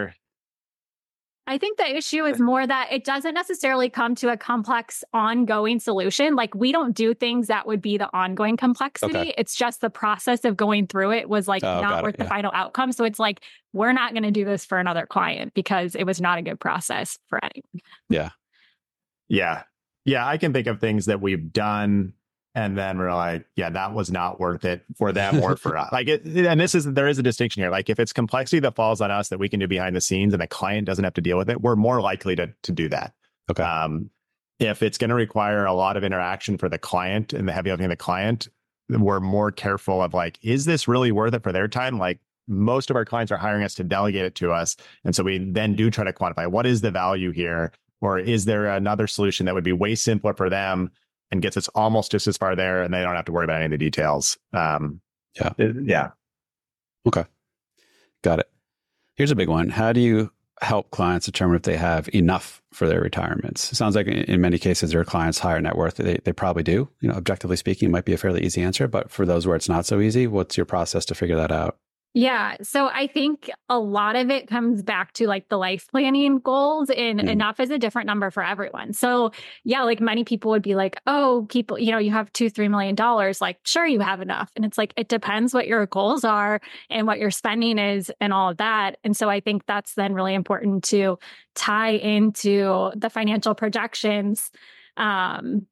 I think the issue is more that it doesn't necessarily come to a complex ongoing solution. Like we don't do things that would be the ongoing complexity. Okay. It's just the process of going through it was like not worth the final outcome. So it's like, we're not going to do this for another client because it was not a good process for anyone. Yeah. Yeah. Yeah. I can think of things that we've done and then we're like, yeah, that was not worth it for them or for us. Like there is a distinction here. Like if it's complexity that falls on us that we can do behind the scenes and the client doesn't have to deal with it, we're more likely to do that. Okay. If it's going to require a lot of interaction for the client and the heavy lifting of the client, we're more careful of like, is this really worth it for their time? Like most of our clients are hiring us to delegate it to us. And so we then do try to quantify what is the value here? Or is there another solution that would be way simpler for them and gets us almost just as far there and they don't have to worry about any of the details? Yeah. Okay. Got it. Here's a big one. How do you help clients determine if they have enough for their retirements? It sounds like in many cases, their clients higher net worth. They probably do. Objectively speaking, it might be a fairly easy answer. But for those where it's not so easy, what's your process to figure that out? Yeah. So I think a lot of it comes back to like the life planning goals, and enough is a different number for everyone. So yeah, like many people would be like, oh, people, you have $2-3 million. Like, sure, you have enough. And it's like, it depends what your goals are and what your spending is and all of that. And so I think that's then really important to tie into the financial projections, and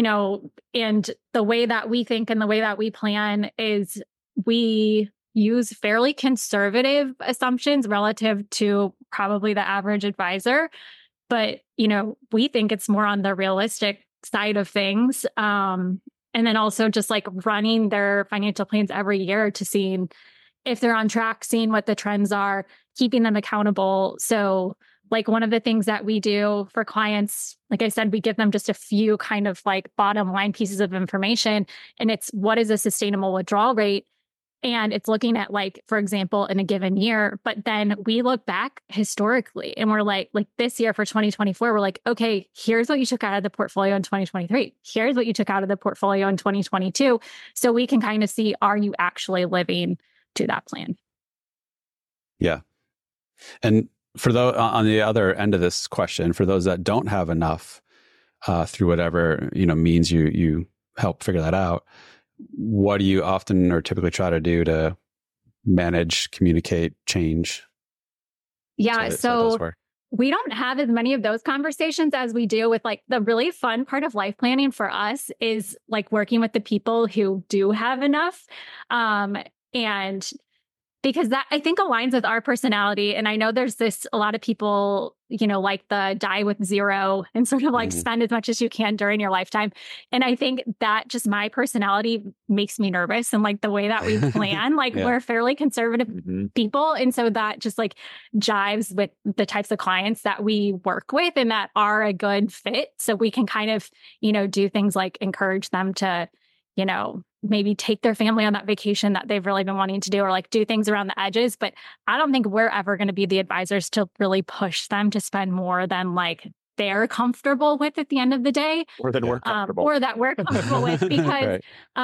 the way that we think and the way that we plan is we use fairly conservative assumptions relative to probably the average advisor. But, we think it's more on the realistic side of things. And then also just like running their financial plans every year to seeing if they're on track, seeing what the trends are, keeping them accountable. So like one of the things that we do for clients, like I said, we give them just a few kind of like bottom line pieces of information. And it's what is a sustainable withdrawal rate? And it's looking at like, for example, in a given year, but then we look back historically and we're like this year for 2024, we're like, okay, here's what you took out of the portfolio in 2023. Here's what you took out of the portfolio in 2022. So we can kind of see, are you actually living to that plan? Yeah. And for those on the other end of this question, for those that don't have enough through whatever, means you help figure that out, what do you often or typically try to do to manage, communicate, change? Yeah. So we don't have as many of those conversations as we do with like the really fun part of life planning for us is like working with the people who do have enough. And because that I think aligns with our personality. And I know there's a lot of people, like the die with zero and sort of like spend as much as you can during your lifetime. And I think that just my personality makes me nervous, and like the way that we plan, like we're fairly conservative people. And so that just like jives with the types of clients that we work with and that are a good fit. So we can kind of, do things like encourage them to, maybe take their family on that vacation that they've really been wanting to do, or like do things around the edges. But I don't think we're ever going to be the advisors to really push them to spend more than like they're comfortable with at the end of the day. Or that we're comfortable. Or that we're comfortable with, because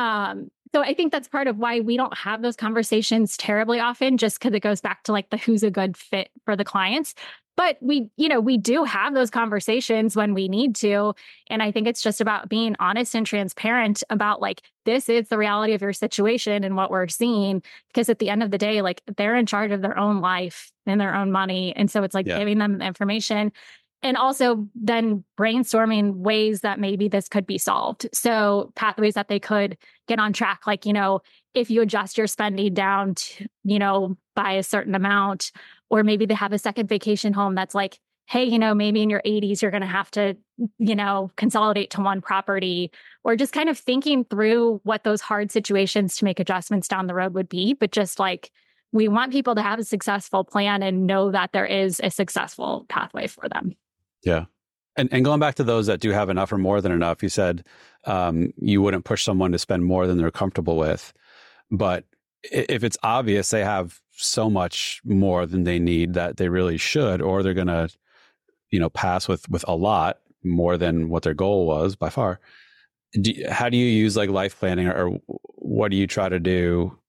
so I think that's part of why we don't have those conversations terribly often, just because it goes back to like the who's a good fit for the clients. But we do have those conversations when we need to. And I think it's just about being honest and transparent about like, this is the reality of your situation and what we're seeing. Because at the end of the day, like they're in charge of their own life and their own money. And so it's like giving them the information and also then brainstorming ways that maybe this could be solved. So pathways that they could get on track. Like, if you adjust your spending down to, by a certain amount, or maybe they have a second vacation home that's like, hey, maybe in your 80s, you're going to have to, consolidate to one property, or just kind of thinking through what those hard situations to make adjustments down the road would be. But just like, we want people to have a successful plan and know that there is a successful pathway for them. Yeah. And going back to those that do have enough or more than enough, you said you wouldn't push someone to spend more than they're comfortable with. But if it's obvious they have so much more than they need that they really should, or they're going to, pass with a lot more than what their goal was by far. How do you use like life planning, or what do you try to do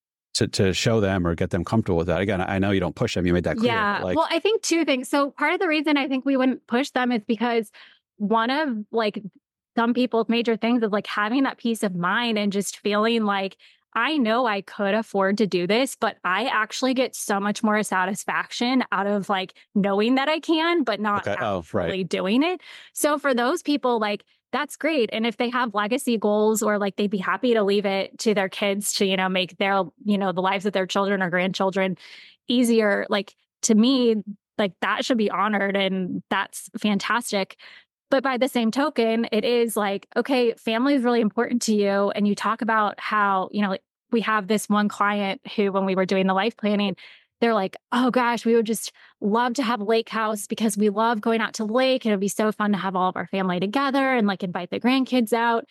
to show them or get them comfortable with that? Again, I know you don't push them. You made that clear. Yeah. Well, I think two things. So part of the reason I think we wouldn't push them is because one of like some people's major things is like having that peace of mind and just feeling like, I know I could afford to do this, but I actually get so much more satisfaction out of like knowing that I can, but not actually doing it. So for those people, like, that's great. And if they have legacy goals, or like they'd be happy to leave it to their kids to, make their, the lives of their children or grandchildren easier, like to me, like that should be honored, and that's fantastic. But by the same token, it is like, okay, family is really important to you. And you talk about how, like we have this one client who, when we were doing the life planning, they're like, oh gosh, we would just love to have a lake house because we love going out to the lake. And it'd be so fun to have all of our family together and like invite the grandkids out.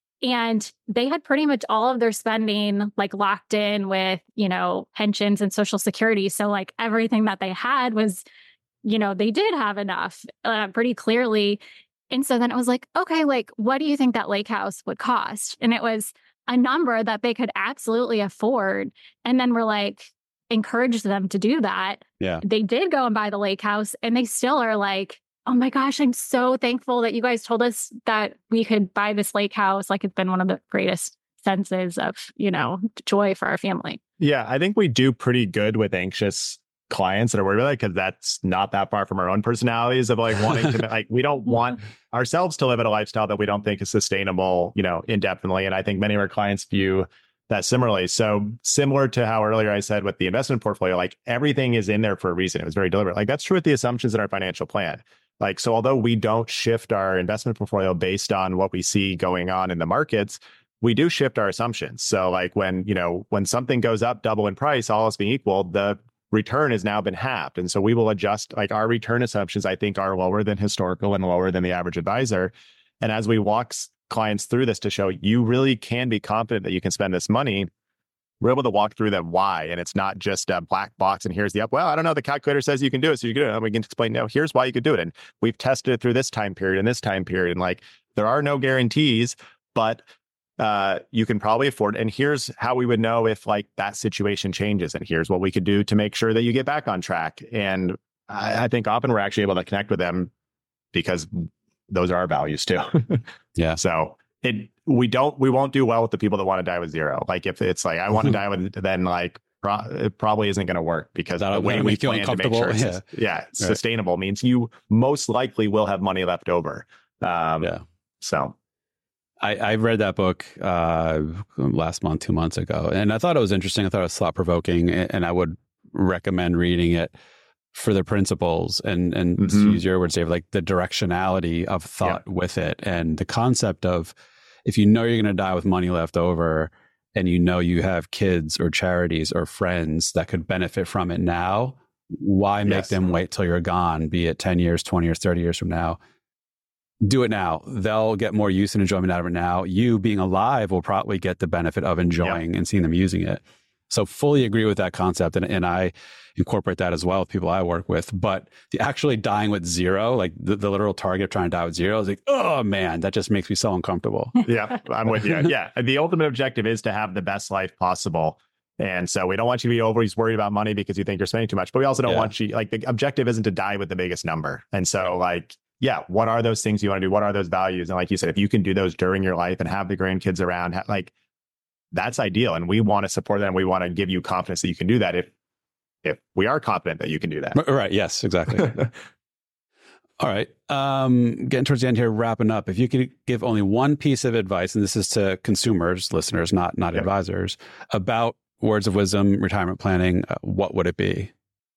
And they had pretty much all of their spending like locked in with, pensions and Social Security. So like everything that they had was, they did have enough pretty clearly. And so then it was like, okay, like, what do you think that lake house would cost? And it was a number that they could absolutely afford. And then we're like, encouraged them to do that. Yeah. They did go and buy the lake house, and they still are like, oh my gosh, I'm so thankful that you guys told us that we could buy this lake house. Like, it's been one of the greatest senses of, joy for our family. Yeah, I think we do pretty good with anxious clients that are worried about it, because that's not that far from our own personalities of like wanting to, like, we don't want ourselves to live in a lifestyle that we don't think is sustainable, indefinitely. And I think many of our clients view that similarly. So similar to how earlier I said with the investment portfolio, like everything is in there for a reason. It was very deliberate. Like that's true with the assumptions in our financial plan. Like, so although we don't shift our investment portfolio based on what we see going on in the markets, we do shift our assumptions. So like when something goes up double in price, all else being equal, the return has now been halved. And so we will adjust, like our return assumptions, I think, are lower than historical and lower than the average advisor. And as we walk clients through this to show you really can be confident that you can spend this money, we're able to walk through them why. And it's not just a black box and here's the up. Well, I don't know. The calculator says you can do it, so you can do it. And we can explain, no, here's why you could do it. And we've tested it through this time period and this time period. And like, there are no guarantees, but you can probably afford it. And here's how we would know if like that situation changes. And here's what we could do to make sure that you get back on track. And I think often we're actually able to connect with them because those are our values too. Yeah. So we won't do well with the people that want to die with zero. Like if it's like, I want to die with, then like it probably isn't going to work, because the way we plan to make sure it's sustainable means you most likely will have money left over. So. I read that book last month, 2 months ago, and I thought it was interesting. I thought it was thought provoking, and I would recommend reading it for the principles and to use your words, Dave, like the directionality of thought with it, and the concept of if you know you're going to die with money left over, and you know you have kids or charities or friends that could benefit from it now, why make them wait till you're gone? Be it 10 years, 20 years, 30 years from now. Do it now. They'll get more use and enjoyment out of it now. You being alive will probably get the benefit of enjoying and seeing them using it. So fully agree with that concept. And I incorporate that as well with people I work with. But the actually dying with zero, like the literal target of trying to die with zero is like, oh man, that just makes me so uncomfortable. Yeah, I'm with you. Yeah. The ultimate objective is to have the best life possible. And so we don't want you to be always worried about money because you think you're spending too much, but we also don't want you, like the objective isn't to die with the biggest number. And so like, yeah, what are those things you want to do? What are those values? And like you said, if you can do those during your life and have the grandkids around, like that's ideal. And we want to support that. And we want to give you confidence that you can do that if we are confident that you can do that. Right. Yes, exactly. All right. Getting towards the end here, wrapping up. If you could give only one piece of advice, and this is to consumers, listeners, not advisors, about words of wisdom, retirement planning, what would it be?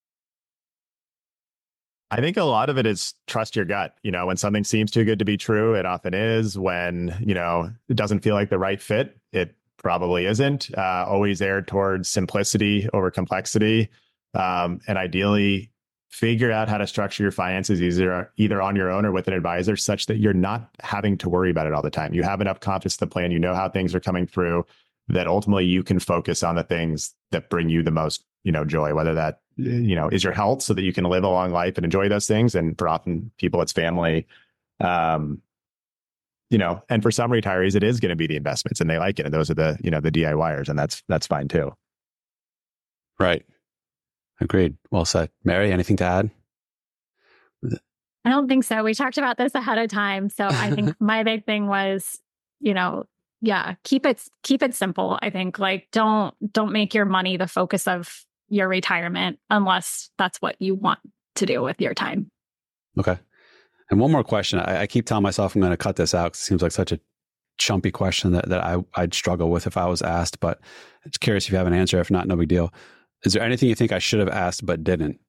I think a lot of it is trust your gut. You know, when something seems too good to be true, it often is. When, you know, it doesn't feel like the right fit, it probably isn't. Always err towards simplicity over complexity. And ideally, figure out how to structure your finances either on your own or with an advisor such that you're not having to worry about it all the time. You have enough confidence in the plan. You know how things are coming through, that ultimately you can focus on the things that bring you the most, you know, joy, whether that, you know, is your health so that you can live a long life and enjoy those things. And for often people, it's family, you know, and for some retirees, it is going to be the investments and they like it. And those are the, you know, the DIYers, and that's fine too. Right. Agreed. Well said. Mary, anything to add? I don't think so. We talked about this ahead of time. So I think my big thing was, you know, keep it simple. I think like don't make your money the focus of your retirement unless that's what you want to do with your time. Okay. And one more question. I keep telling myself I'm going to cut this out because it seems like such a chumpy question that I'd struggle with if I was asked, but I'm just curious if you have an answer. If not, no big deal. Is there anything you think I should have asked but didn't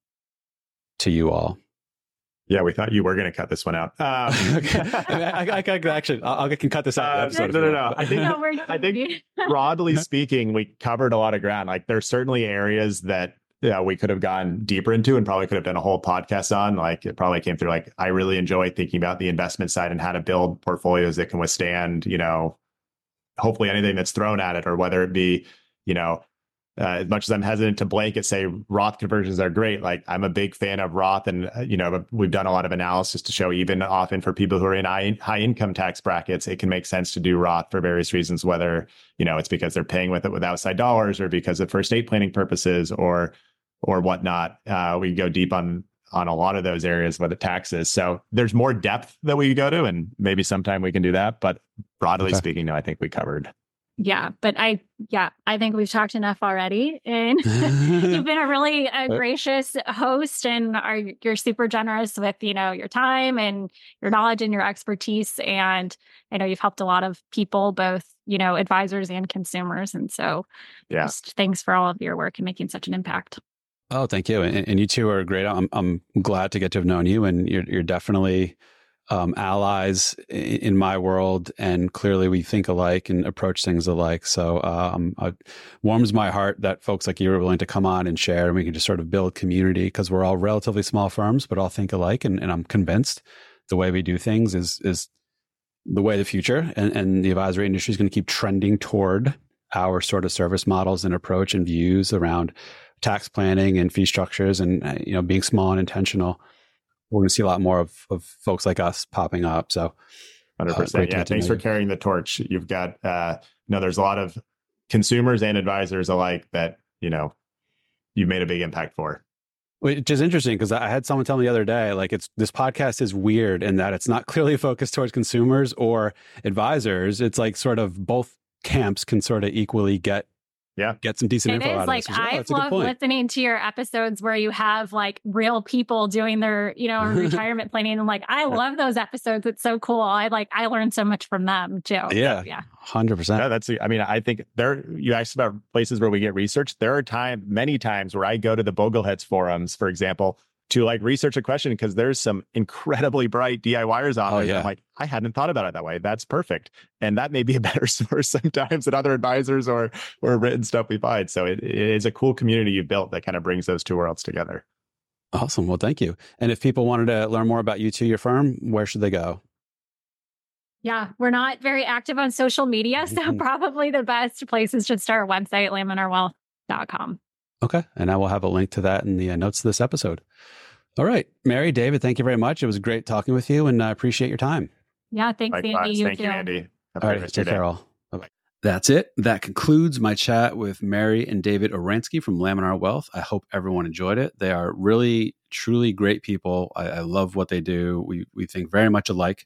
to you all? Yeah, we thought you were going to cut this one out. Okay. I can cut this out. No. I think broadly speaking, we covered a lot of ground. Like there's certainly areas that we could have gone deeper into and probably could have done a whole podcast on. Like it probably came through. Like I really enjoy thinking about the investment side and how to build portfolios that can withstand, you know, hopefully anything that's thrown at it, or whether it be, you know, as much as I'm hesitant to blanket say Roth conversions are great, like I'm a big fan of Roth, and you know we've done a lot of analysis to show even often for people who are in high income tax brackets, it can make sense to do Roth for various reasons, whether you know it's because they're paying with it with outside dollars, or because of for estate planning purposes, or whatnot. We can go deep on a lot of those areas with the taxes. So there's more depth that we go to, and maybe sometime we can do that. But broadly speaking, no, I think we covered. Yeah, but I think we've talked enough already, and you've been a really gracious host, and you're super generous with, you know, your time and your knowledge and your expertise. And I know you've helped a lot of people, both, you know, advisors and consumers. And so just thanks for all of your work and making such an impact. Oh, thank you. And you two are great. I'm glad to get to have known you, and you're definitely allies in my world, and clearly we think alike and approach things alike. So it warms my heart that folks like you are willing to come on and share, and we can just sort of build community, because we're all relatively small firms, but all think alike. And I'm convinced the way we do things is the way of the future, and the advisory industry is going to keep trending toward our sort of service models and approach and views around tax planning and fee structures, and you know, being small and intentional. We're going to see a lot more of folks like us popping up. So 100%. Yeah. Thanks for carrying the torch. You've got, there's a lot of consumers and advisors alike that, you know, you've made a big impact for. Which is interesting, because I had someone tell me the other day, like this podcast is weird in that it's not clearly focused towards consumers or advisors. It's like sort of both camps can sort of equally get Yeah. Get some decent It info out is of like, this. Oh, I that's a good love point. listening to your episodes where you have like real people doing their, retirement planning. And like, I love those episodes. It's so cool. I learned so much from them too. Yeah. So, yeah. 100%. I think you asked about places where we get research. There are many times where I go to the Bogleheads forums, for example, to like research a question because there's some incredibly bright DIYers on there. Yeah. I'm like, I hadn't thought about it that way. That's perfect. And that may be a better source sometimes than other advisors or written stuff we find. So it is a cool community you've built that kind of brings those two worlds together. Awesome. Well, thank you. And if people wanted to learn more about you two, your firm, where should they go? Yeah, we're not very active on social media. So probably the best place is just our website, laminarwealth.com. Okay. And I will have a link to that in the notes of this episode. All right. Mary, David, thank you very much. It was great talking with you and I appreciate your time. Yeah, thanks, Likewise. Andy. Thank you, Andy. All right. Take care all. Bye-bye. That's it. That concludes my chat with Mary and David Oransky from Laminar Wealth. I hope everyone enjoyed it. They are really, truly great people. I love what they do. We think very much alike.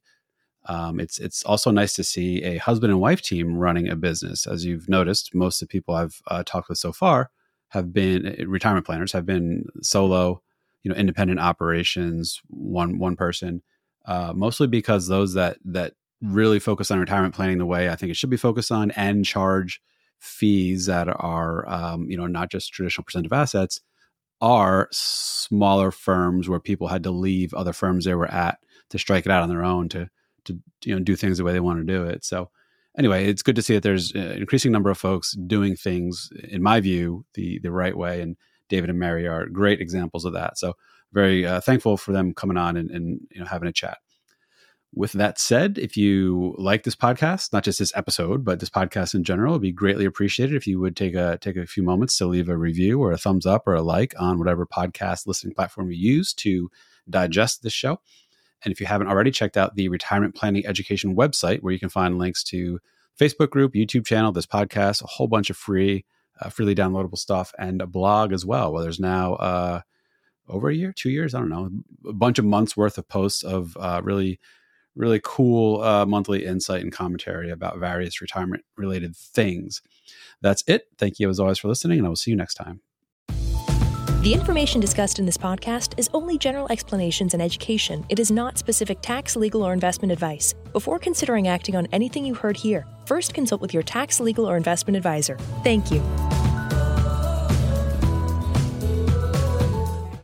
It's also nice to see a husband and wife team running a business. As you've noticed, most of the people I've talked with so far have been retirement planners, have been solo, independent operations, one person, mostly because those that really focus on retirement planning the way I think it should be focused on and charge fees that are, not just traditional percent of assets, are smaller firms where people had to leave other firms they were at to strike it out on their own to do things the way they want to do it. So anyway, it's good to see that there's an increasing number of folks doing things, in my view, the right way. And David and Mary are great examples of that. So very thankful for them coming on and having a chat. With that said, if you like this podcast, not just this episode, but this podcast in general, it'd be greatly appreciated if you would take a few moments to leave a review or a thumbs up or a like on whatever podcast listening platform you use to digest this show. And if you haven't already, checked out the Retirement Planning Education website, where you can find links to Facebook group, YouTube channel, this podcast, a whole bunch of freely downloadable stuff, and a blog as well, where there's now over a year, 2 years, I don't know, a bunch of months worth of posts of really, really cool monthly insight and commentary about various retirement related things. That's it. Thank you as always for listening, and I will see you next time. The information discussed in this podcast is only general explanations and education. It is not specific tax, legal, or investment advice. Before considering acting on anything you heard here, first consult with your tax, legal, or investment advisor. Thank you.